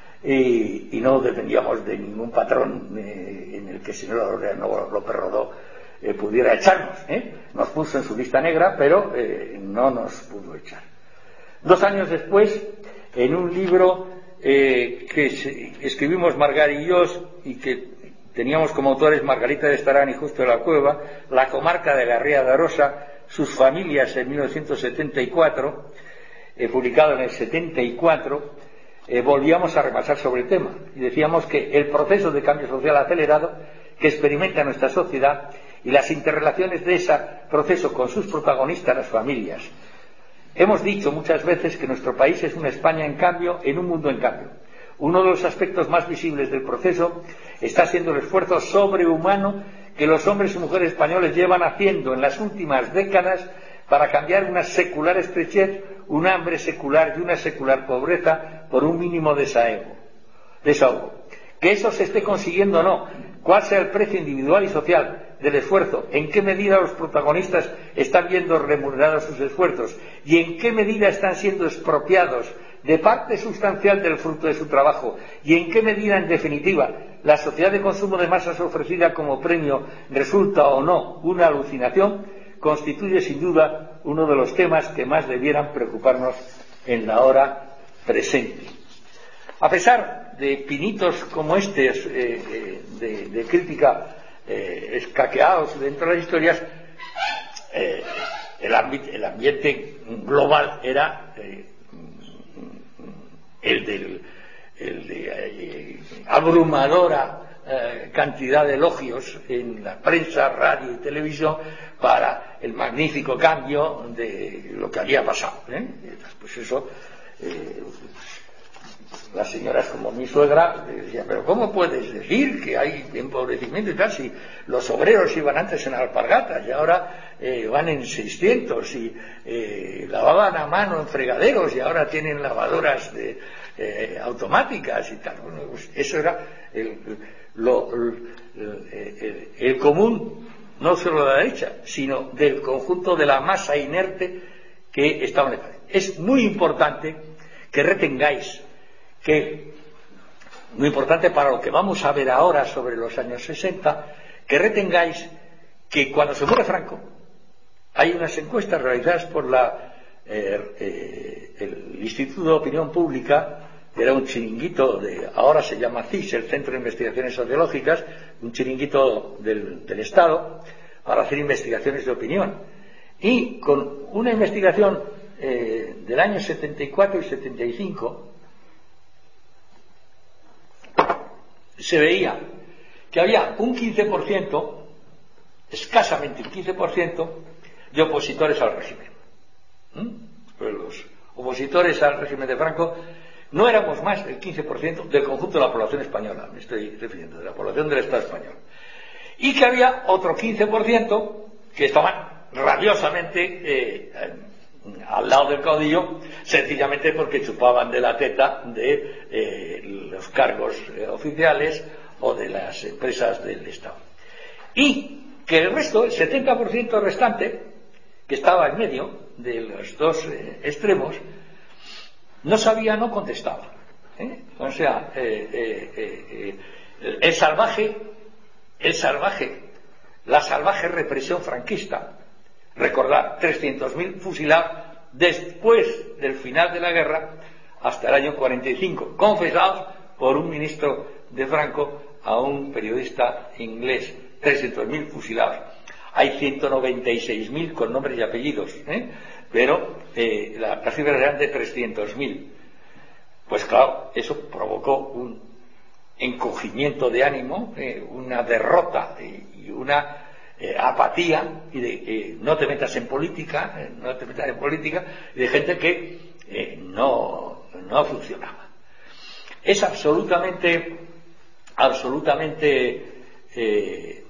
y, y no dependíamos de ningún patrón eh, en el que el señor Laureano López Rodó eh, pudiera echarnos. ¿eh? Nos puso en su lista negra, pero eh, no nos pudo echar. Dos años después, en un libro eh, que escribimos Margarita y yo y que teníamos como autores Margarita de Estarán y Justo de la Cueva, La comarca de la Ría de Arosa, sus familias, en mil novecientos setenta y cuatro, eh, publicado en el setenta y cuatro, eh, volvíamos a remasar sobre el tema y decíamos que el proceso de cambio social acelerado que experimenta nuestra sociedad y las interrelaciones de ese proceso con sus protagonistas, las familias. Hemos dicho muchas veces que nuestro país es una España en cambio, en un mundo en cambio. Uno de los aspectos más visibles del proceso está siendo el esfuerzo sobrehumano que los hombres y mujeres españoles llevan haciendo en las últimas décadas para cambiar una secular estrechez, un hambre secular y una secular pobreza por un mínimo desahogo. desahogo. Que eso se esté consiguiendo o no, cuál sea el precio individual y social del esfuerzo, en qué medida los protagonistas están viendo remunerados sus esfuerzos y en qué medida están siendo expropiados de parte sustancial del fruto de su trabajo y en qué medida, en definitiva, la sociedad de consumo de masas ofrecida como premio resulta o no una alucinación, constituye sin duda uno de los temas que más debieran preocuparnos en la hora presente. A pesar de pinitos como estos eh, eh, de, de crítica eh, escaqueados dentro de las historias, eh, el, ambi el ambiente global era eh, el, del, el de eh, abrumadora eh, cantidad de elogios en la prensa, radio y televisión para el magnífico cambio de lo que había pasado, ¿eh? Pues eso, eh, las señoras como mi suegra decían, pero ¿cómo puedes decir que hay empobrecimiento y tal si los obreros iban antes en alpargatas y ahora eh, van en seiscientos y eh, lavaban a mano en fregaderos y ahora tienen lavadoras de, eh, automáticas y tal? Bueno, pues eso era el, lo, el, el, el común, no solo de la derecha, sino del conjunto de la masa inerte que estaba en el país. Es muy importante que retengáis que, muy importante para lo que vamos a ver ahora sobre los años sesenta, que retengáis que cuando se muere Franco, hay unas encuestas realizadas por la, eh, eh, el Instituto de Opinión Pública, que era un chiringuito, de, ahora se llama C I S, el Centro de Investigaciones Sociológicas, un chiringuito del, del Estado, para hacer investigaciones de opinión. Y con una investigación eh, del año setenta y cuatro y setenta y cinco, se veía que había un quince por ciento, escasamente un quince por ciento, de opositores al régimen. ¿Mm? Pues los opositores al régimen de Franco no éramos más del quince por ciento del conjunto de la población española, me estoy refiriendo, de la población del Estado español. Y que había otro quince por ciento que estaban rabiosamente eh, al lado del caudillo, sencillamente porque chupaban de la teta de eh, los cargos eh, oficiales o de las empresas del Estado. Y que el resto, el setenta por ciento restante, que estaba en medio de los dos eh, extremos, no sabía, no contestaba. ¿eh? O sea, eh, eh, eh, eh, el salvaje, el salvaje, la salvaje represión franquista. Recordad, trescientos mil fusilados después del final de la guerra hasta el año cuarenta y cinco, confesados por un ministro de Franco a un periodista inglés. trescientos mil fusilados. Hay ciento noventa y seis mil con nombres y apellidos, ¿eh? pero eh, la, las cifras eran de trescientos mil. Pues claro, eso provocó un encogimiento de ánimo, eh, una derrota eh, y una Eh, apatía y de eh, no te metas en política, eh, no te metas en política, y de gente que eh, no, no funcionaba. Es absolutamente, absolutamente eh,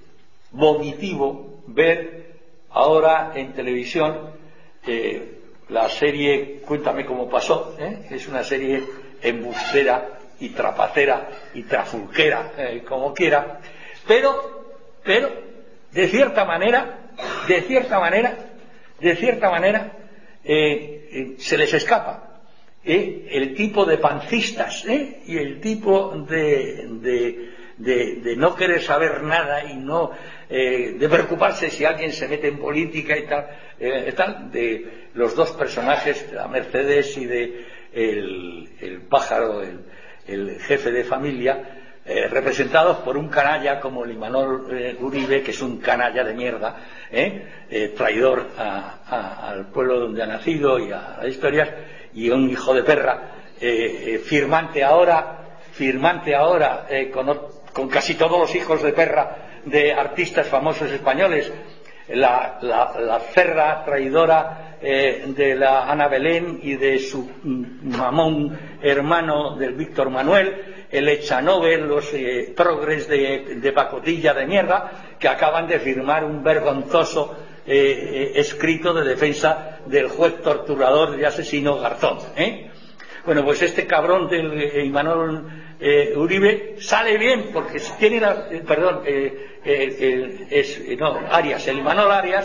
vomitivo ver ahora en televisión eh, la serie Cuéntame cómo pasó, ¿eh? Es una serie embustera y trapacera y trafulquera, eh, como quiera, pero, pero de cierta manera, de cierta manera, de cierta manera, eh, eh, se les escapa eh, el tipo de pancistas eh, y el tipo de, de, de, de no querer saber nada y no eh, de preocuparse si alguien se mete en política y tal, eh, tal de los dos personajes, la Mercedes y de el, el pájaro, el, el jefe de familia. Eh, representados por un canalla como el Imanol eh, Uribe, que es un canalla de mierda, eh, eh, traidor a, a, al pueblo donde ha nacido y a las historias, y un hijo de perra, eh, eh, firmante ahora, firmante ahora eh, con, con casi todos los hijos de perra de artistas famosos españoles, la, la, la cerra traidora eh, de la Ana Belén y de su mamón hermano del Víctor Manuel, el Echanove, los eh, progres de, de pacotilla de mierda, que acaban de firmar un vergonzoso eh, eh, escrito de defensa del juez torturador y asesino Garzón. ¿eh? Bueno, pues este cabrón del eh, Imanol eh, Uribe sale bien, porque tiene la, eh, perdón, eh, eh, eh, es, eh, no, Arias, el Imanol Arias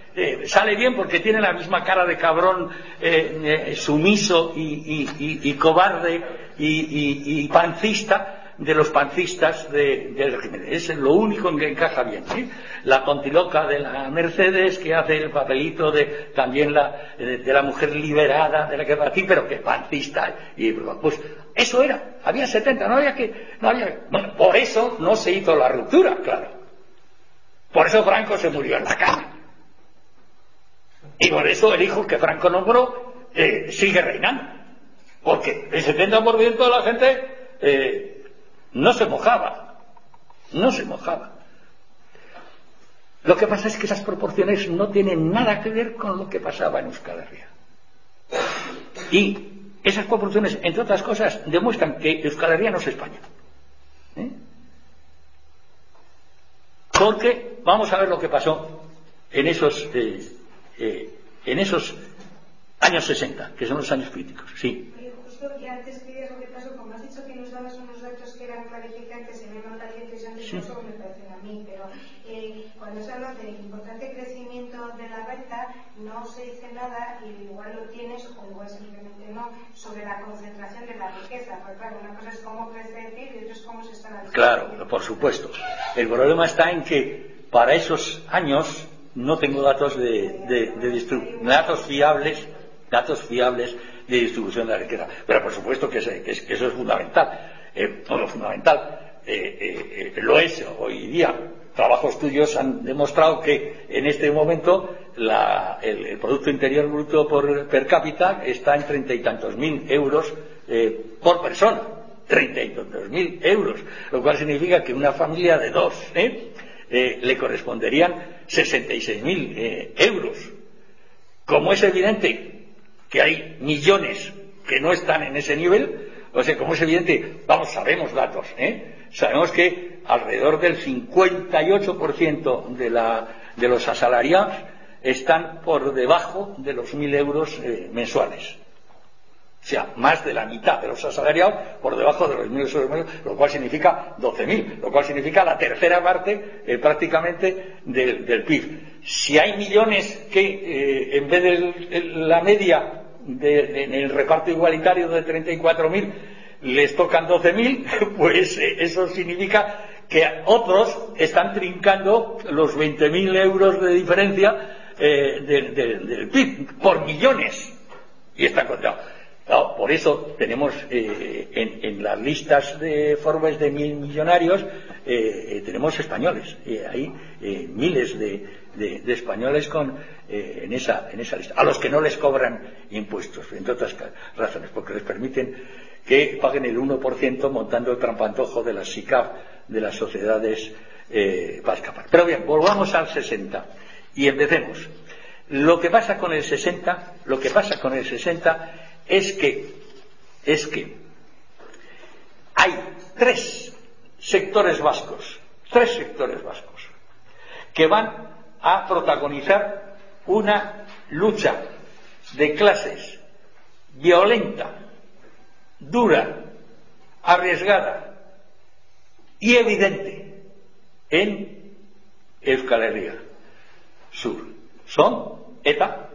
eh, sale bien porque tiene la misma cara de cabrón eh, eh, sumiso y, y, y, y cobarde y, y, y pancista de los pancistas de, del régimen. Es lo único en que encaja bien, ¿sí? La tontiloca de la Mercedes, que hace el papelito de también la de, de la mujer liberada de la que aquí, pero que pancista. Y pues eso era, había setenta, no había que, no había, bueno, por eso no se hizo la ruptura, claro. Por eso Franco se murió en la cama. Y por eso el hijo que Franco nombró eh, sigue reinando. Porque el setenta por ciento de la gente eh, no se mojaba, no se mojaba. Lo que pasa es que esas proporciones no tienen nada que ver con lo que pasaba en Euskal Herria. Y esas proporciones, entre otras cosas, demuestran que Euskal Herria no es España. ¿Eh? Porque vamos a ver lo que pasó en esos, eh, eh, en esos años sesenta, que son los años críticos. Sí. Y antes que digas lo que pasó, como has dicho que nos dabas unos datos que eran clarificantes, y me manda gente y se han dicho eso, me parecen a mí, pero eh, cuando se habla del importante crecimiento de la renta, no se dice nada, y igual lo tienes, o igual simplemente no, sobre la concentración de la riqueza, porque claro, una cosa es cómo crece el P I B y otra es cómo se está la riqueza. Claro, por supuesto. El problema está en que para esos años no tengo datos de, de, de distribución, datos fiables, datos fiables de distribución de la riqueza, pero por supuesto que, se, que, es, que eso es fundamental, eh, no, lo fundamental eh, eh, eh, lo es hoy día. Trabajos tuyos han demostrado que en este momento la, el, el Producto Interior Bruto por per cápita está en treinta y tantos mil euros eh, por persona, treinta y tantos mil euros, lo cual significa que una familia de dos eh, eh, le corresponderían sesenta y seis mil eh, euros. Como es evidente que hay millones que no están en ese nivel, o sea, como es evidente, vamos, sabemos datos, ¿eh? Sabemos que alrededor del cincuenta y ocho por ciento de, la, de los asalariados están por debajo de los mil euros eh, mensuales. O sea, más de la mitad de los asalariados por debajo de los mil euros mensuales, lo cual significa doce mil, lo cual significa la tercera parte eh, prácticamente del, del P I B. Si hay millones que eh, en vez de la media De, de, en el reparto igualitario de treinta y cuatro mil les tocan doce mil, pues eh, eso significa que otros están trincando los veinte mil euros de diferencia eh, del de, de, P I B por millones, y está contado. Claro, por eso tenemos eh, en, en las listas de Forbes de mil millonarios eh, eh, tenemos españoles, eh, hay eh, miles de, de, de españoles con eh, en esa en esa lista, a los que no les cobran impuestos, entre otras razones, porque les permiten que paguen el uno por ciento montando el trampantojo de las SICAF, de las sociedades eh, para escapar. Pero bien, volvamos al sesenta y empecemos. Lo que pasa con el sesenta, lo que pasa con el sesenta es que, es que hay tres sectores vascos, tres sectores vascos, que van a protagonizar una lucha de clases violenta, dura, arriesgada y evidente en Euskal Herria Sur. Son ETA,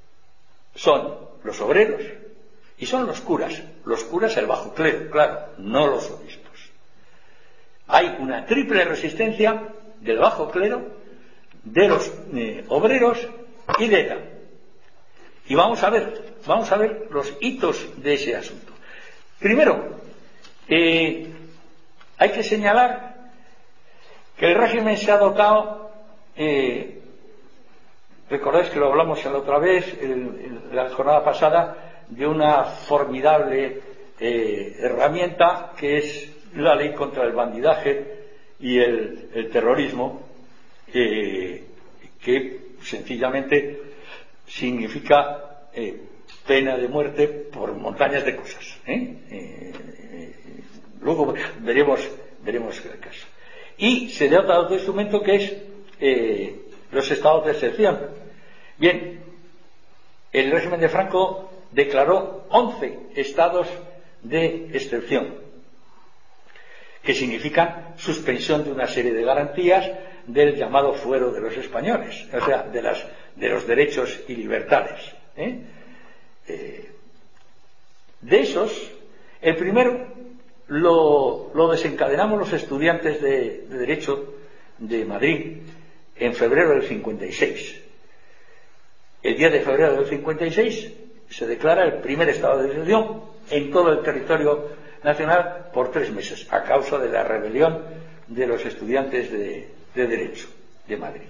son los obreros y son los curas. Los curas el bajo clero, claro, no los obispos. Hay una triple resistencia del bajo clero, de los eh, obreros y de ETA. Y vamos a ver, vamos a ver los hitos de ese asunto. Primero, eh, hay que señalar que el régimen se ha dotado, eh, recordáis que lo hablamos la otra vez, el, el, la jornada pasada, de una formidable eh, herramienta que es la ley contra el bandidaje y el, el terrorismo, eh, que sencillamente significa eh, pena de muerte por montañas de cosas. ¿eh? Eh, eh, luego veremos, veremos el caso. Y se dota de otro instrumento que es eh, los estados de excepción. Bien, el régimen de Franco declaró once estados de excepción, que significan suspensión de una serie de garantías del llamado fuero de los españoles, o sea, de, las, de los derechos y libertades. ¿eh? Eh, de esos, el primero lo, lo desencadenamos los estudiantes de, de Derecho de Madrid en febrero del cincuenta y seis. El diez de febrero del cincuenta y seis se declara el primer estado de excepción en todo el territorio nacional por tres meses, a causa de la rebelión de los estudiantes de, de Derecho de Madrid.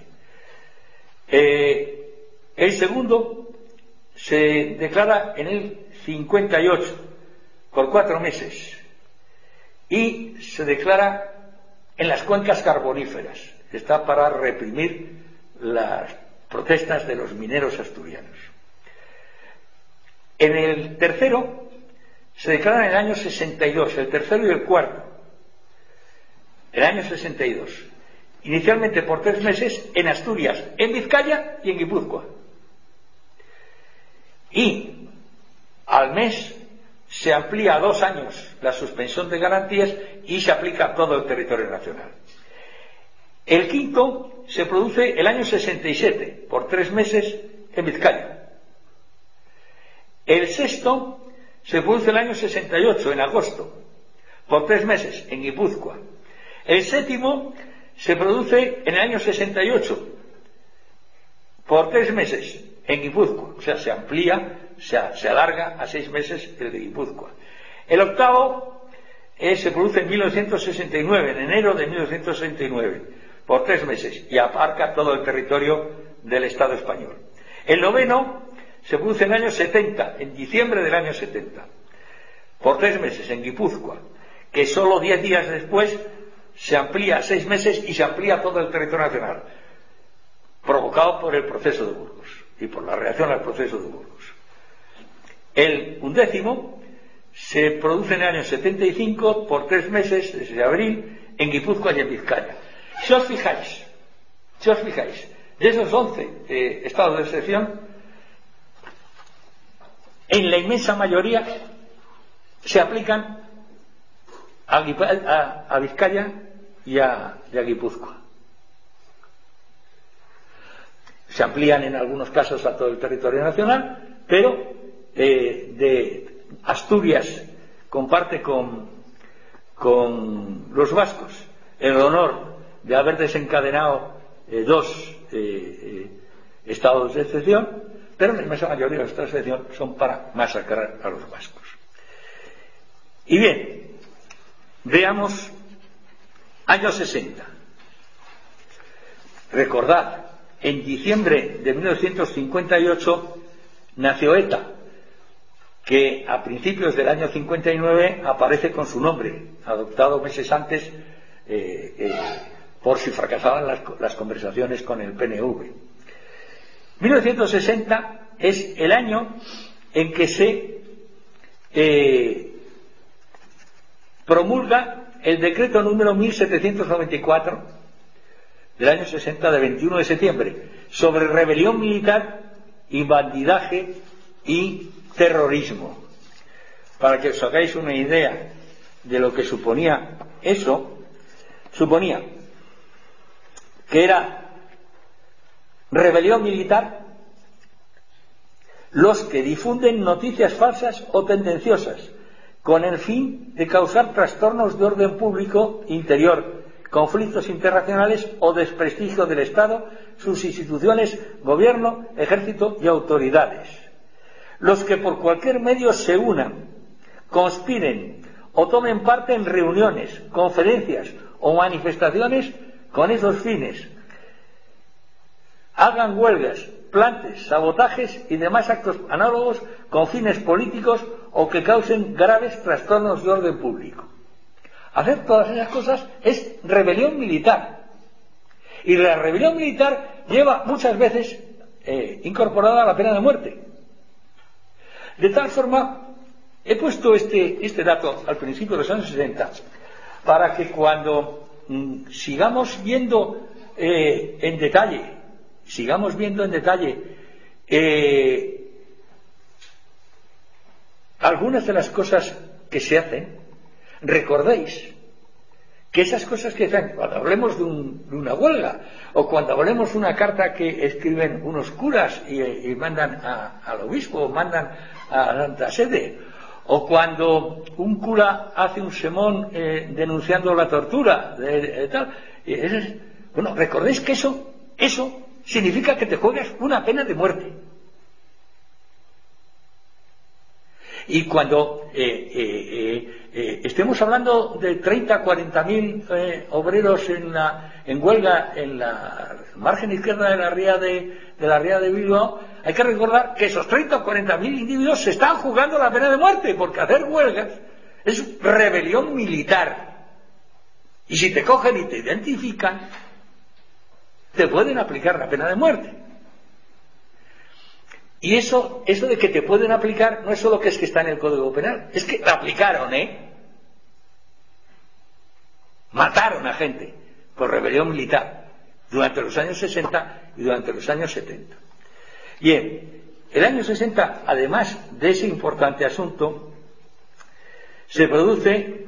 Eh, el segundo se declara en el cincuenta y ocho por cuatro meses y se declara en las cuencas carboníferas. Está para reprimir las protestas de los mineros asturianos. En el tercero se declara en el año sesenta y dos, el tercero y el cuarto, el año sesenta y dos, inicialmente por tres meses en Asturias, en Vizcaya y en Guipúzcoa. Y al mes se amplía a dos años la suspensión de garantías y se aplica a todo el territorio nacional. El quinto se produce el año sesenta y siete, por tres meses en Vizcaya. El sexto se produce el año sesenta y ocho, en agosto, por tres meses en Guipúzcoa. El séptimo se produce en el año sesenta y ocho, por tres meses en Guipúzcoa. O sea, se amplía, se, se alarga a seis meses el de Guipúzcoa. El octavo eh, se produce en mil novecientos sesenta y nueve, en enero de mil novecientos sesenta y nueve, por tres meses, y abarca todo el territorio del Estado español. El noveno se produce en el año setenta, en diciembre del año setenta, por tres meses en Guipúzcoa, que solo diez días después se amplía a seis meses y se amplía a todo el territorio nacional, provocado por el proceso de Burgos y por la reacción al proceso de Burgos. El undécimo se produce en el año setenta y cinco, por tres meses, desde abril, en Guipúzcoa y en Vizcaya. Si os fijáis, si os fijáis, de esos once eh, estados de excepción, en la inmensa mayoría se aplican a, a, a Vizcaya y a, y a Guipúzcoa. Se amplían en algunos casos a todo el territorio nacional, pero eh, de Asturias comparte con, con los vascos el honor de haber desencadenado eh, dos eh, eh, estados de excepción, pero la inmensa mayoría de los estados de excepción son para masacrar a los vascos. Y bien, veamos años sesenta. Recordad, en diciembre de mil novecientos cincuenta y ocho nació ETA, que a principios del año cincuenta y nueve aparece con su nombre, adoptado meses antes eh, eh, por si fracasaban las, las conversaciones con el P N V. mil novecientos sesenta es el año en que se eh, promulga el decreto número mil setecientos noventa y cuatro del año sesenta, de veintiuno de septiembre, sobre rebelión militar y bandidaje y terrorismo. Para que os hagáis una idea de lo que suponía eso, suponía que era rebelión militar los que difunden noticias falsas o tendenciosas con el fin de causar trastornos de orden público interior, conflictos internacionales o desprestigio del Estado, sus instituciones, gobierno, ejército y autoridades. Los que por cualquier medio se unan, conspiren o tomen parte en reuniones, conferencias o manifestaciones con esos fines, hagan huelgas, plantes, sabotajes y demás actos análogos con fines políticos o que causen graves trastornos de orden público. Hacer todas esas cosas es rebelión militar. Y la rebelión militar lleva muchas veces eh, incorporada la pena de muerte. De tal forma, he puesto este, este dato al principio de los años sesenta para que cuando mm, sigamos viendo eh, en detalle, sigamos viendo en detalle eh, algunas de las cosas que se hacen, recordéis que esas cosas que dicen, cuando hablemos de, un, de una huelga, o cuando hablemos una carta que escriben unos curas y, y mandan a, al obispo, o mandan a la Santa Sede, o cuando un cura hace un sermón eh, denunciando la tortura, de, de tal, y es, bueno, recordéis que eso, eso significa que te juegas una pena de muerte. Y cuando eh, eh, eh, estemos hablando de treinta, cuarenta mil eh, obreros en, la, en huelga en la margen izquierda de la ría de, de la ría de Bilbao, hay que recordar que esos treinta o cuarenta mil individuos se están jugando la pena de muerte, porque hacer huelgas es rebelión militar. Y si te cogen y te identifican, te pueden aplicar la pena de muerte. Y eso, eso de que te pueden aplicar, no es solo que es que está en el Código Penal, es que la aplicaron, ¿eh? Mataron a gente por rebelión militar durante los años sesenta y durante los años setenta. Bien, el año sesenta, además de ese importante asunto, se produce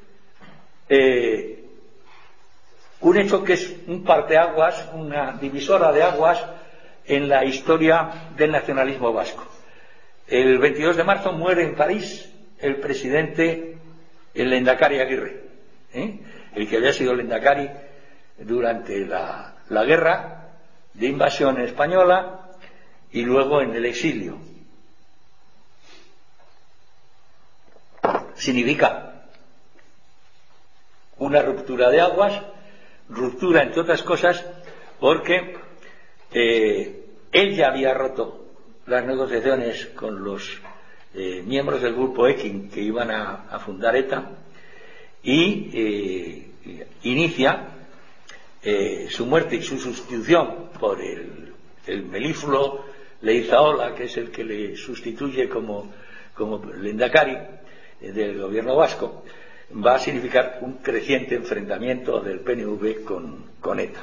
eh, un hecho que es un parteaguas, una divisora de aguas en la historia del nacionalismo vasco. El veintidós de marzo muere en París el presidente, el Lehendakari Aguirre, ¿eh? el que había sido Lehendakari durante la, la guerra de invasión española y luego en el exilio. Significa una ruptura de aguas, ruptura entre otras cosas porque Eh, él ya había roto las negociaciones con los eh, miembros del grupo Ekin que iban a, a fundar ETA y eh, inicia eh, su muerte y su sustitución por el, el melífluo Leizaola, que es el que le sustituye como, como Lehendakari eh, del gobierno vasco, va a significar un creciente enfrentamiento del P N V con, con ETA.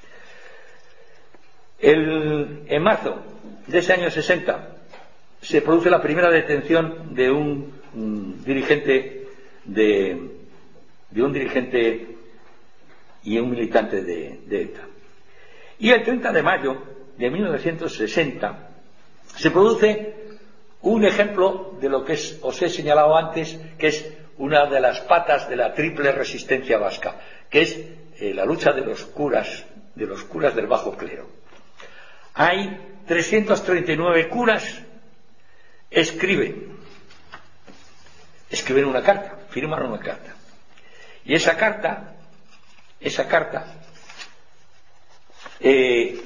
El, en marzo de ese año sesenta se produce la primera detención de un, un dirigente de, de un dirigente y un militante de, de ETA. Y el treinta de mayo de mil novecientos sesenta se produce un ejemplo de lo que es, os he señalado antes, que es una de las patas de la triple resistencia vasca, que es eh, la lucha de los curas, de los curas del bajo clero. Hay trescientos treinta y nueve curas, escriben, escriben una carta, firman una carta. Y esa carta, esa carta, eh,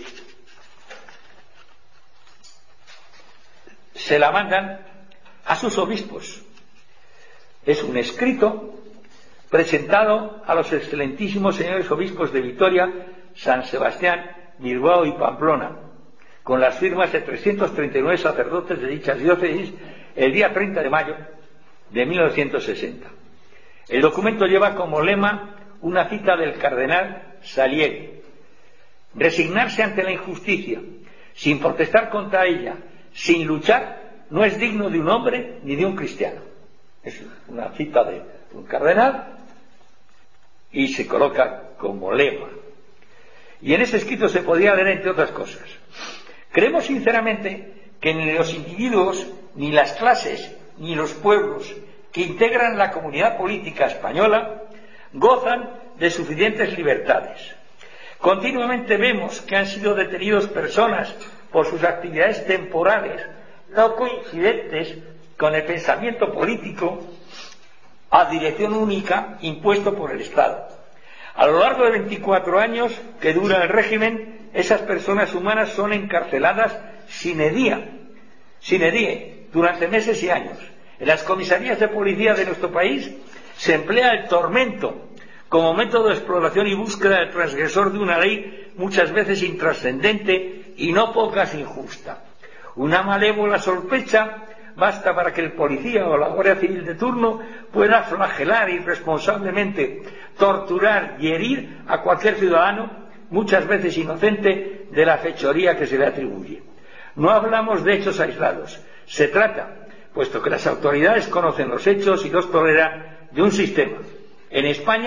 se la mandan a sus obispos. Es un escrito presentado a los excelentísimos señores obispos de Vitoria, San Sebastián, Bilbao y Pamplona, con las firmas de trescientos treinta y nueve sacerdotes de dichas diócesis, el día treinta de mayo de mil novecientos sesenta. El documento lleva como lema una cita del cardenal Salieri: resignarse ante la injusticia, sin protestar contra ella, sin luchar, no es digno de un hombre ni de un cristiano. Es una cita de un cardenal y se coloca como lema. Y en ese escrito se podía leer, entre otras cosas: creemos sinceramente que ni los individuos, ni las clases, ni los pueblos que integran la comunidad política española gozan de suficientes libertades. Continuamente vemos que han sido detenidos personas por sus actividades temporales no coincidentes con el pensamiento político a dirección única impuesto por el Estado. A lo largo de veinticuatro años que dura el régimen, esas personas humanas son encarceladas sine die, sine die, durante meses y años. En las comisarías de policía de nuestro país se emplea el tormento como método de exploración y búsqueda del transgresor de una ley muchas veces intrascendente y no pocas injusta. Una malévola sospecha basta para que el policía o la Guardia Civil de turno pueda flagelar irresponsablemente, torturar y herir a cualquier ciudadano, muchas veces inocente, de la fechoría que se le atribuye. No hablamos de hechos aislados. Se trata, puesto que las autoridades conocen los hechos y los toleran, de un sistema. En España,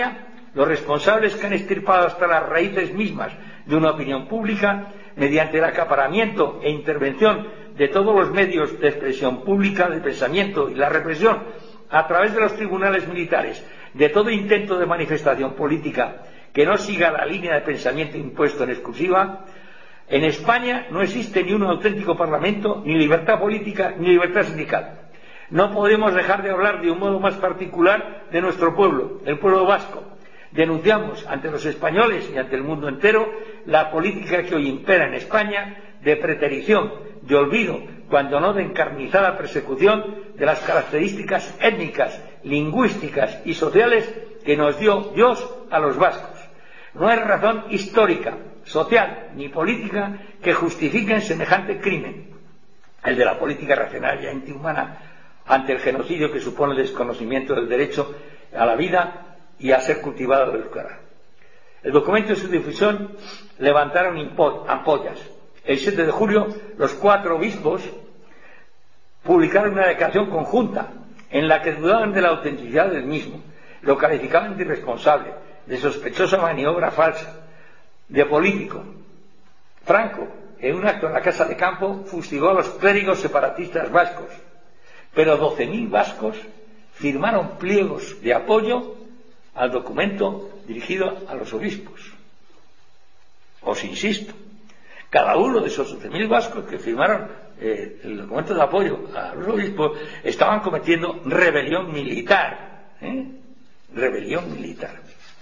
los responsables que han extirpado hasta las raíces mismas de una opinión pública, mediante el acaparamiento e intervención de todos los medios de expresión pública del pensamiento y la represión a través de los tribunales militares de todo intento de manifestación política que no siga la línea de pensamiento impuesto en exclusiva, en España no existe ni un auténtico parlamento, ni libertad política, ni libertad sindical. No podemos dejar de hablar de un modo más particular de nuestro pueblo, el pueblo vasco. Denunciamos ante los españoles y ante el mundo entero la política que hoy impera en España de preterición, de olvido, cuando no de encarnizada persecución de las características étnicas, lingüísticas y sociales que nos dio Dios a los vascos. No hay razón histórica, social ni política que justifiquen semejante crimen, el de la política racional y antihumana ante el genocidio que supone el desconocimiento del derecho a la vida y a ser cultivado del euskera. El documento y su difusión levantaron ampollas. El siete de julio, los cuatro obispos publicaron una declaración conjunta en la que dudaban de la autenticidad del mismo, lo calificaban de irresponsable, de sospechosa maniobra falsa, de político. Franco, en un acto en la Casa de Campo, fustigó a los clérigos separatistas vascos, pero doce mil vascos firmaron pliegos de apoyo al documento dirigido a los obispos. Os insisto, cada uno de esos doce mil vascos que firmaron eh, el documento de apoyo a los obispos estaban cometiendo rebelión militar. ¿eh? Rebelión militar.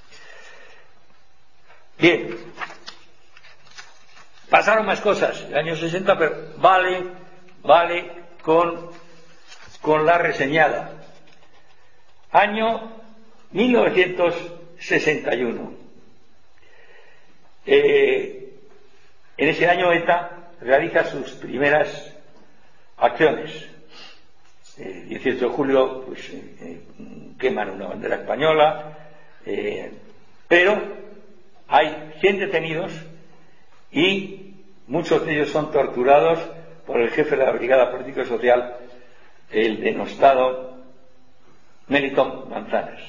Bien, pasaron más cosas, el año sesenta, pero vale, vale con, con la reseñada. Año mil novecientos sesenta y uno. Eh, en ese año ETA realiza sus primeras acciones. Eh, dieciocho de julio, pues eh, queman una bandera española, eh, pero hay cien detenidos y muchos de ellos son torturados por el jefe de la Brigada Político y Social, el denostado Melitón Manzanas.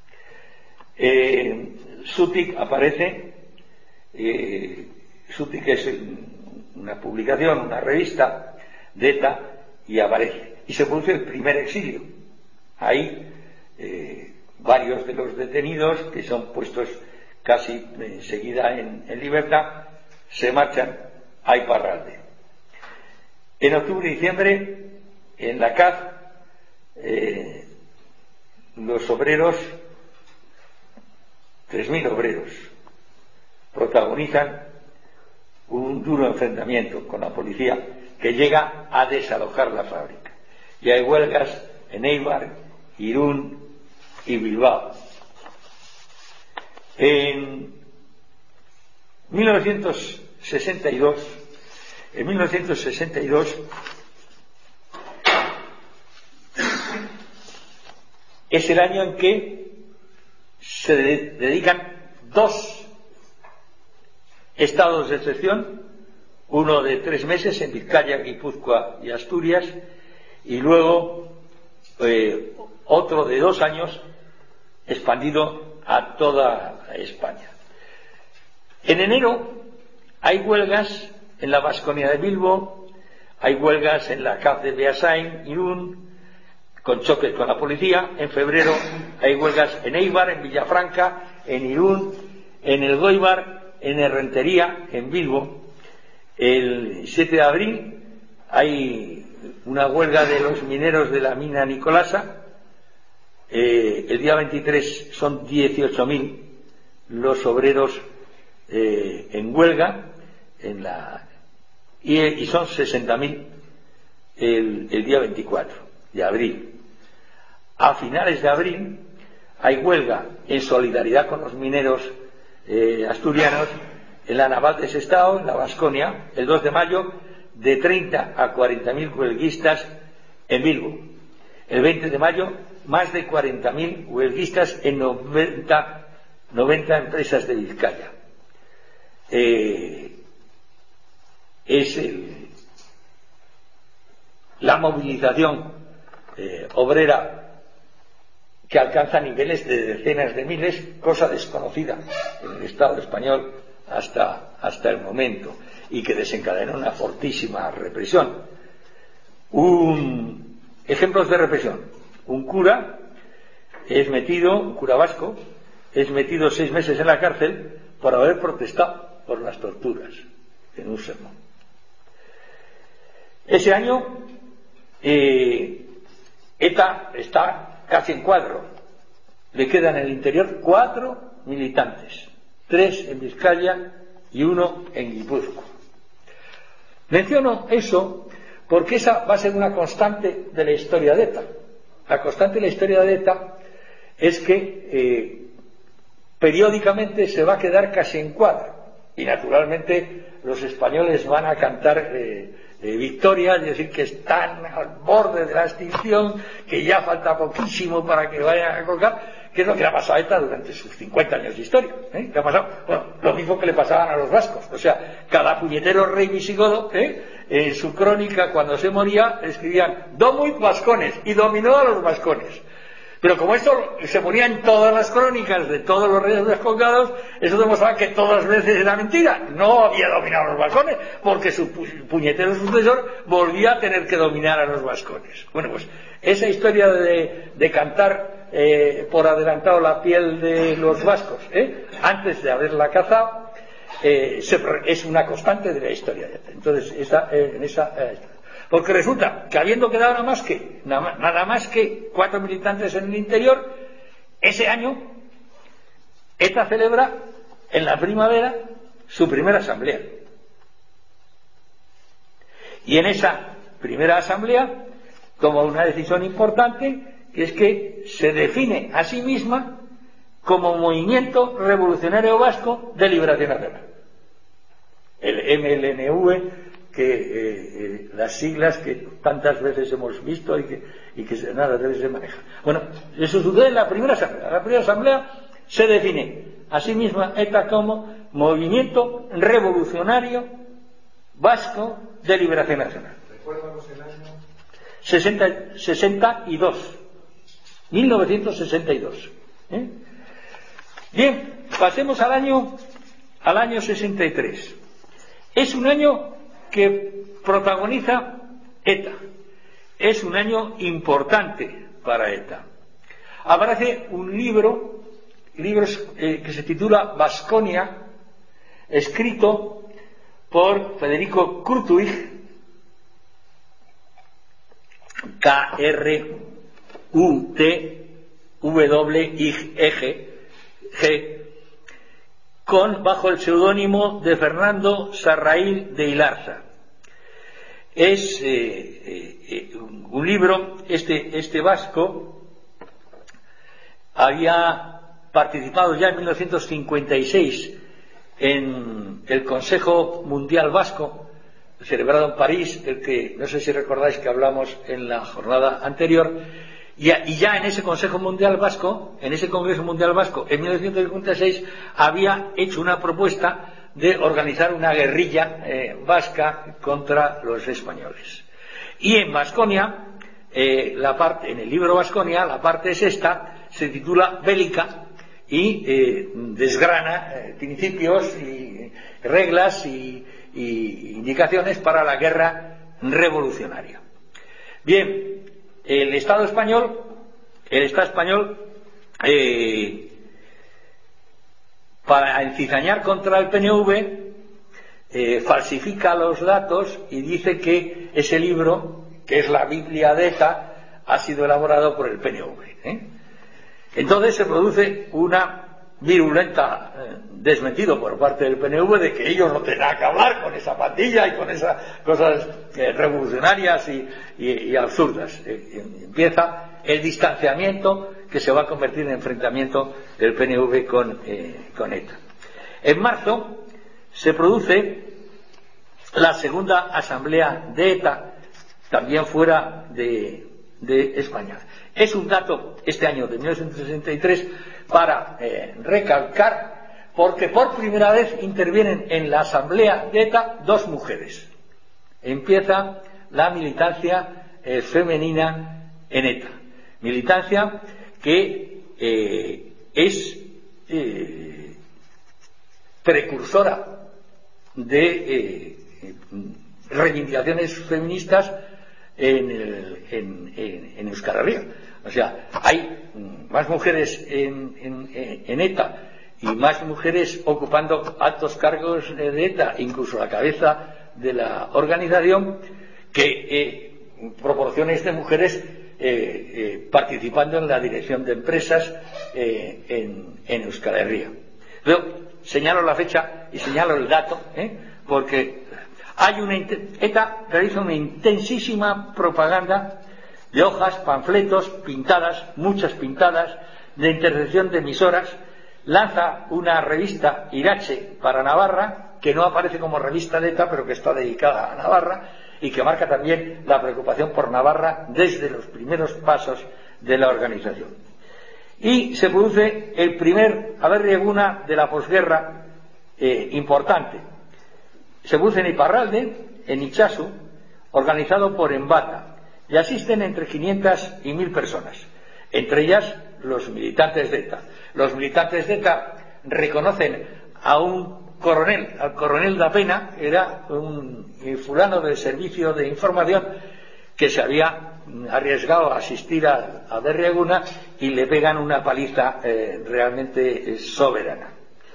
Eh, Sutik aparece, eh, Sutik es una publicación, una revista de ETA, y aparece. Y se produce el primer exilio. Ahí eh, varios de los detenidos, que son puestos casi enseguida en, en libertad, se marchan a Iparralde. En octubre y diciembre, en la C A Z, eh, los obreros, tres mil obreros, protagonizan un duro enfrentamiento con la policía que llega a desalojar la fábrica. Y hay huelgas en Eibar, Irún y Bilbao. En mil novecientos sesenta y dos, en mil novecientos sesenta y dos es el año en que se de- dedican dos estados de excepción, uno de tres meses en Vizcaya, Guipúzcoa y Asturias, y luego eh, otro de dos años expandido a toda España. En enero hay huelgas en la Baskonia de Bilbo, hay huelgas en la C A F de Beasain, Irún, con choques con la policía. En febrero hay huelgas en Eibar, en Villafranca, en Irún, en el Goibar, en Errentería, en Bilbo. El siete de abril hay una huelga de los mineros de la mina Nicolasa. Eh, el día veintitrés son dieciocho mil los obreros eh, en huelga en la, y, y son sesenta mil el, el día veinticuatro de abril. A finales de abril hay huelga en solidaridad con los mineros eh, asturianos en la naval de Sestao, en la Baskonia, el dos de mayo, de treinta a cuarenta mil huelguistas en Bilbo. El veinte de mayo, más de cuarenta mil huelguistas en noventa, noventa empresas de Vizcaya. Eh, es el, la movilización eh, obrera que alcanza niveles de decenas de miles, cosa desconocida en el Estado español hasta, hasta el momento, y que desencadenó una fortísima represión. Un, ejemplos de represión: un cura es metido, un cura vasco, es metido seis meses en la cárcel por haber protestado por las torturas en un sermón. Ese año eh, ETA está casi en cuadro. Le quedan en el interior cuatro militantes, tres en Vizcaya y uno en Guipúzcoa. Menciono eso porque esa va a ser una constante de la historia de ETA. La constante de la historia de ETA es que eh, periódicamente se va a quedar casi en cuadro, y naturalmente los españoles van a cantar eh, eh, victoria, es decir, que están al borde de la extinción, que ya falta poquísimo para que vayan a colgar, que es lo que le ha pasado a ETA durante sus cincuenta años de historia, ¿eh? ¿Qué ha pasado? Bueno, lo mismo que le pasaban a los vascos, o sea, cada puñetero rey visigodo, ¿eh? en su crónica cuando se moría escribían domuit vascones, y dominó a los vascones. Pero como esto se ponía en todas las crónicas de todos los reyes descolgados, eso demostraba que todas las veces era mentira. No había dominado a los vascones, porque su puñetero sucesor volvía a tener que dominar a los vascones. Bueno, pues esa historia de, de cantar eh, por adelantado la piel de los vascos, ¿eh? antes de haberla cazado, eh, se, es una constante de la historia. Entonces, esa, eh, en esa... Eh, porque resulta que habiendo quedado nada más que nada más que cuatro militantes en el interior, ese año ETA celebra en la primavera su primera asamblea. Y en esa primera asamblea toma una decisión importante, que es que se define a sí misma como Movimiento Revolucionario Vasco de Liberación Nacional, el M L N V, que eh, eh, las siglas que tantas veces hemos visto y que, y que nada veces se manejan. Bueno, eso sucede en la primera asamblea. La primera asamblea se define a sí misma ETA como Movimiento Revolucionario Vasco de Liberación Nacional. ¿Recuérdanos el año? sesenta y dos. mil novecientos sesenta y dos. ¿Eh? Bien, pasemos al año, al año sesenta y tres. Es un año que protagoniza ETA. Es un año importante para ETA. Aparece un libro, libros, eh, que se titula Vasconia, escrito por Federico Krutwig, K R U T W I G, con, bajo el seudónimo de Fernando Sarrail de Ilarza. Es eh, eh, un libro, este, este vasco había participado ya en mil novecientos cincuenta y seis en el Consejo Mundial Vasco, celebrado en París, el que no sé si recordáis que hablamos en la jornada anterior. Y ya en ese Consejo Mundial Vasco, en ese Congreso Mundial Vasco, en mil novecientos cincuenta y seis, había hecho una propuesta de organizar una guerrilla eh, vasca contra los españoles. Y en Vasconia, eh, la parte, en el libro Vasconia, la parte sexta se titula Bélica y eh, desgrana eh, principios y reglas y, y indicaciones para la guerra revolucionaria. Bien. El Estado español, el Estado español, eh, para encizañar contra el P N V, eh, falsifica los datos y dice que ese libro, que es la Biblia de ETA, ha sido elaborado por el P N V. ¿eh? Entonces se produce una virulenta eh, desmentido por parte del P N V de que ellos no tendrán que hablar con esa pandilla y con esas cosas eh, revolucionarias y, y, y absurdas. Eh, empieza el distanciamiento que se va a convertir en enfrentamiento del P N V con, eh, con ETA. En marzo se produce la segunda asamblea de ETA, también fuera de, de España. Es un dato este año de mil novecientos sesenta y tres para eh, recalcar, porque por primera vez intervienen en la asamblea de ETA dos mujeres. Empieza la militancia eh, femenina en ETA. Militancia que eh, es eh, precursora de eh, reivindicaciones feministas en, el, en, en, en Euskal Herria. O sea, hay más mujeres en, en, en ETA y más mujeres ocupando altos cargos de ETA, incluso la cabeza de la organización, que eh, proporciones de mujeres eh, eh, participando en la dirección de empresas eh, en, en Euskal Herria. Pero señalo la fecha y señalo el dato, ¿eh? porque hay una ETA realiza una intensísima propaganda de hojas, panfletos, pintadas, muchas pintadas, de intercepción de emisoras. Lanza una revista Irache para Navarra, que no aparece como revista de ETA, pero que está dedicada a Navarra, y que marca también la preocupación por Navarra desde los primeros pasos de la organización. Y se produce el primer Aberri Eguna de la posguerra eh, importante. Se produce en Iparralde, en Itxasu, organizado por Embata, y asisten entre quinientas y mil personas, entre ellas los militantes de ETA. Los militantes de ETA reconocen a un coronel, al coronel da Pena, era un fulano del servicio de información que se había arriesgado a asistir a, a Aberri Eguna, y le pegan una paliza eh, realmente eh, soberana.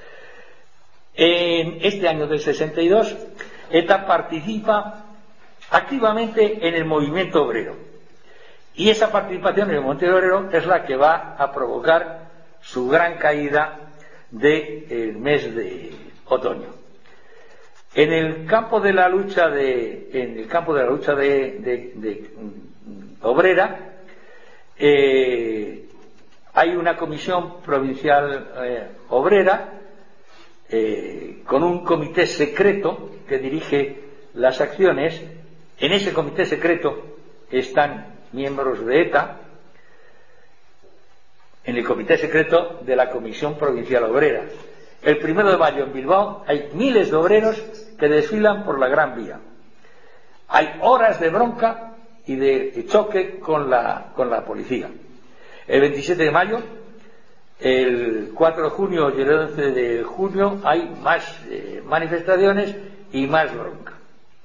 En este año del sesenta y dos, ETA participa activamente en el movimiento obrero, y esa participación en el movimiento obrero es la que va a provocar su gran caída del mes de otoño. En el campo de la lucha de, en el campo de la lucha de, de, de obrera eh, hay una comisión provincial eh, obrera eh, con un comité secreto que dirige las acciones. En ese comité secreto están miembros de ETA, en el comité secreto de la Comisión Provincial Obrera. El primero de mayo en Bilbao hay miles de obreros que desfilan por la Gran Vía. Hay horas de bronca y de choque con la, con la policía. El veintisiete de mayo, el cuatro de junio y el once de junio hay más eh, manifestaciones y más bronca.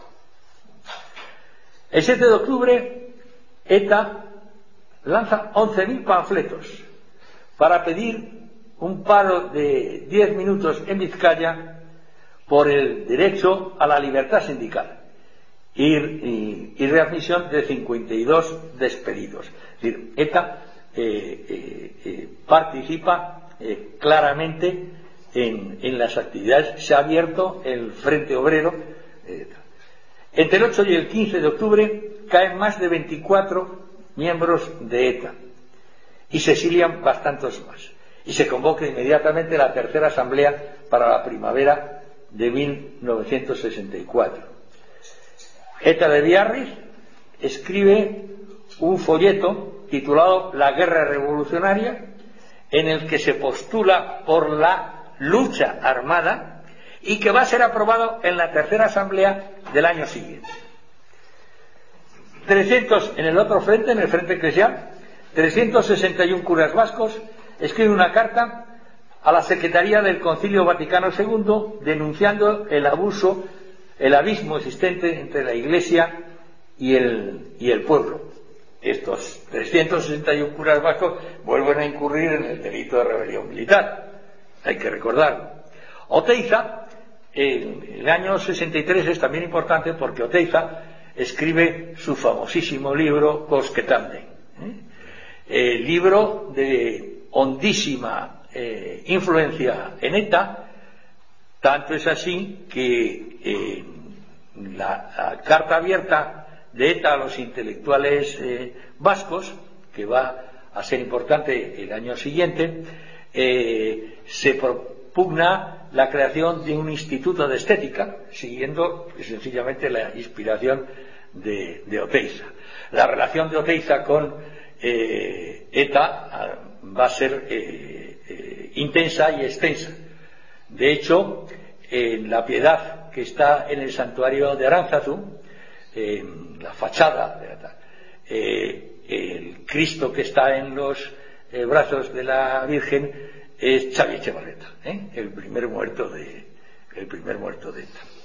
El siete de octubre, ETA lanza once mil panfletos para pedir un paro de diez minutos en Vizcaya por el derecho a la libertad sindical y, y, y readmisión de cincuenta y dos despedidos. Es decir, ETA eh, eh, eh, participa eh, claramente en, en las actividades. Se ha abierto el Frente Obrero. Eh, entre el ocho y el quince de octubre caen más de veinticuatro miembros de ETA y se exilian bastantes más, y se convoca inmediatamente la tercera asamblea para la primavera de mil novecientos sesenta y cuatro. ETA de Biarritz escribe un folleto titulado La Guerra Revolucionaria, en el que se postula por la lucha armada y que va a ser aprobado en la tercera asamblea del año siguiente. trescientos en el otro frente, en el frente eclesial, trescientos sesenta y uno curas vascos escriben una carta a la Secretaría del Concilio Vaticano segundo denunciando el abuso, el abismo existente entre la Iglesia y el, y el pueblo. Estos trescientos sesenta y uno curas vascos vuelven a incurrir en el delito de rebelión militar, hay que recordarlo. Oteiza, el, el año sesenta y tres es también importante porque Oteiza escribe su famosísimo libro Cosquetande, ¿eh? El libro de hondísima eh, influencia en ETA, tanto es así que eh, la, la carta abierta de ETA a los intelectuales eh, vascos, que va a ser importante el año siguiente, eh, se propugna la creación de un instituto de estética, siguiendo sencillamente la inspiración de, de Oteiza. La relación de Oteiza con eh, ETA va a ser eh, eh, intensa y extensa. De hecho, en la piedad que está en el santuario de Aránzazu, en la fachada, eh, el Cristo que está en los eh, brazos de la Virgen es Xavi Etxebarrieta, ¿eh? el primer muerto de el primer muerto de ETA.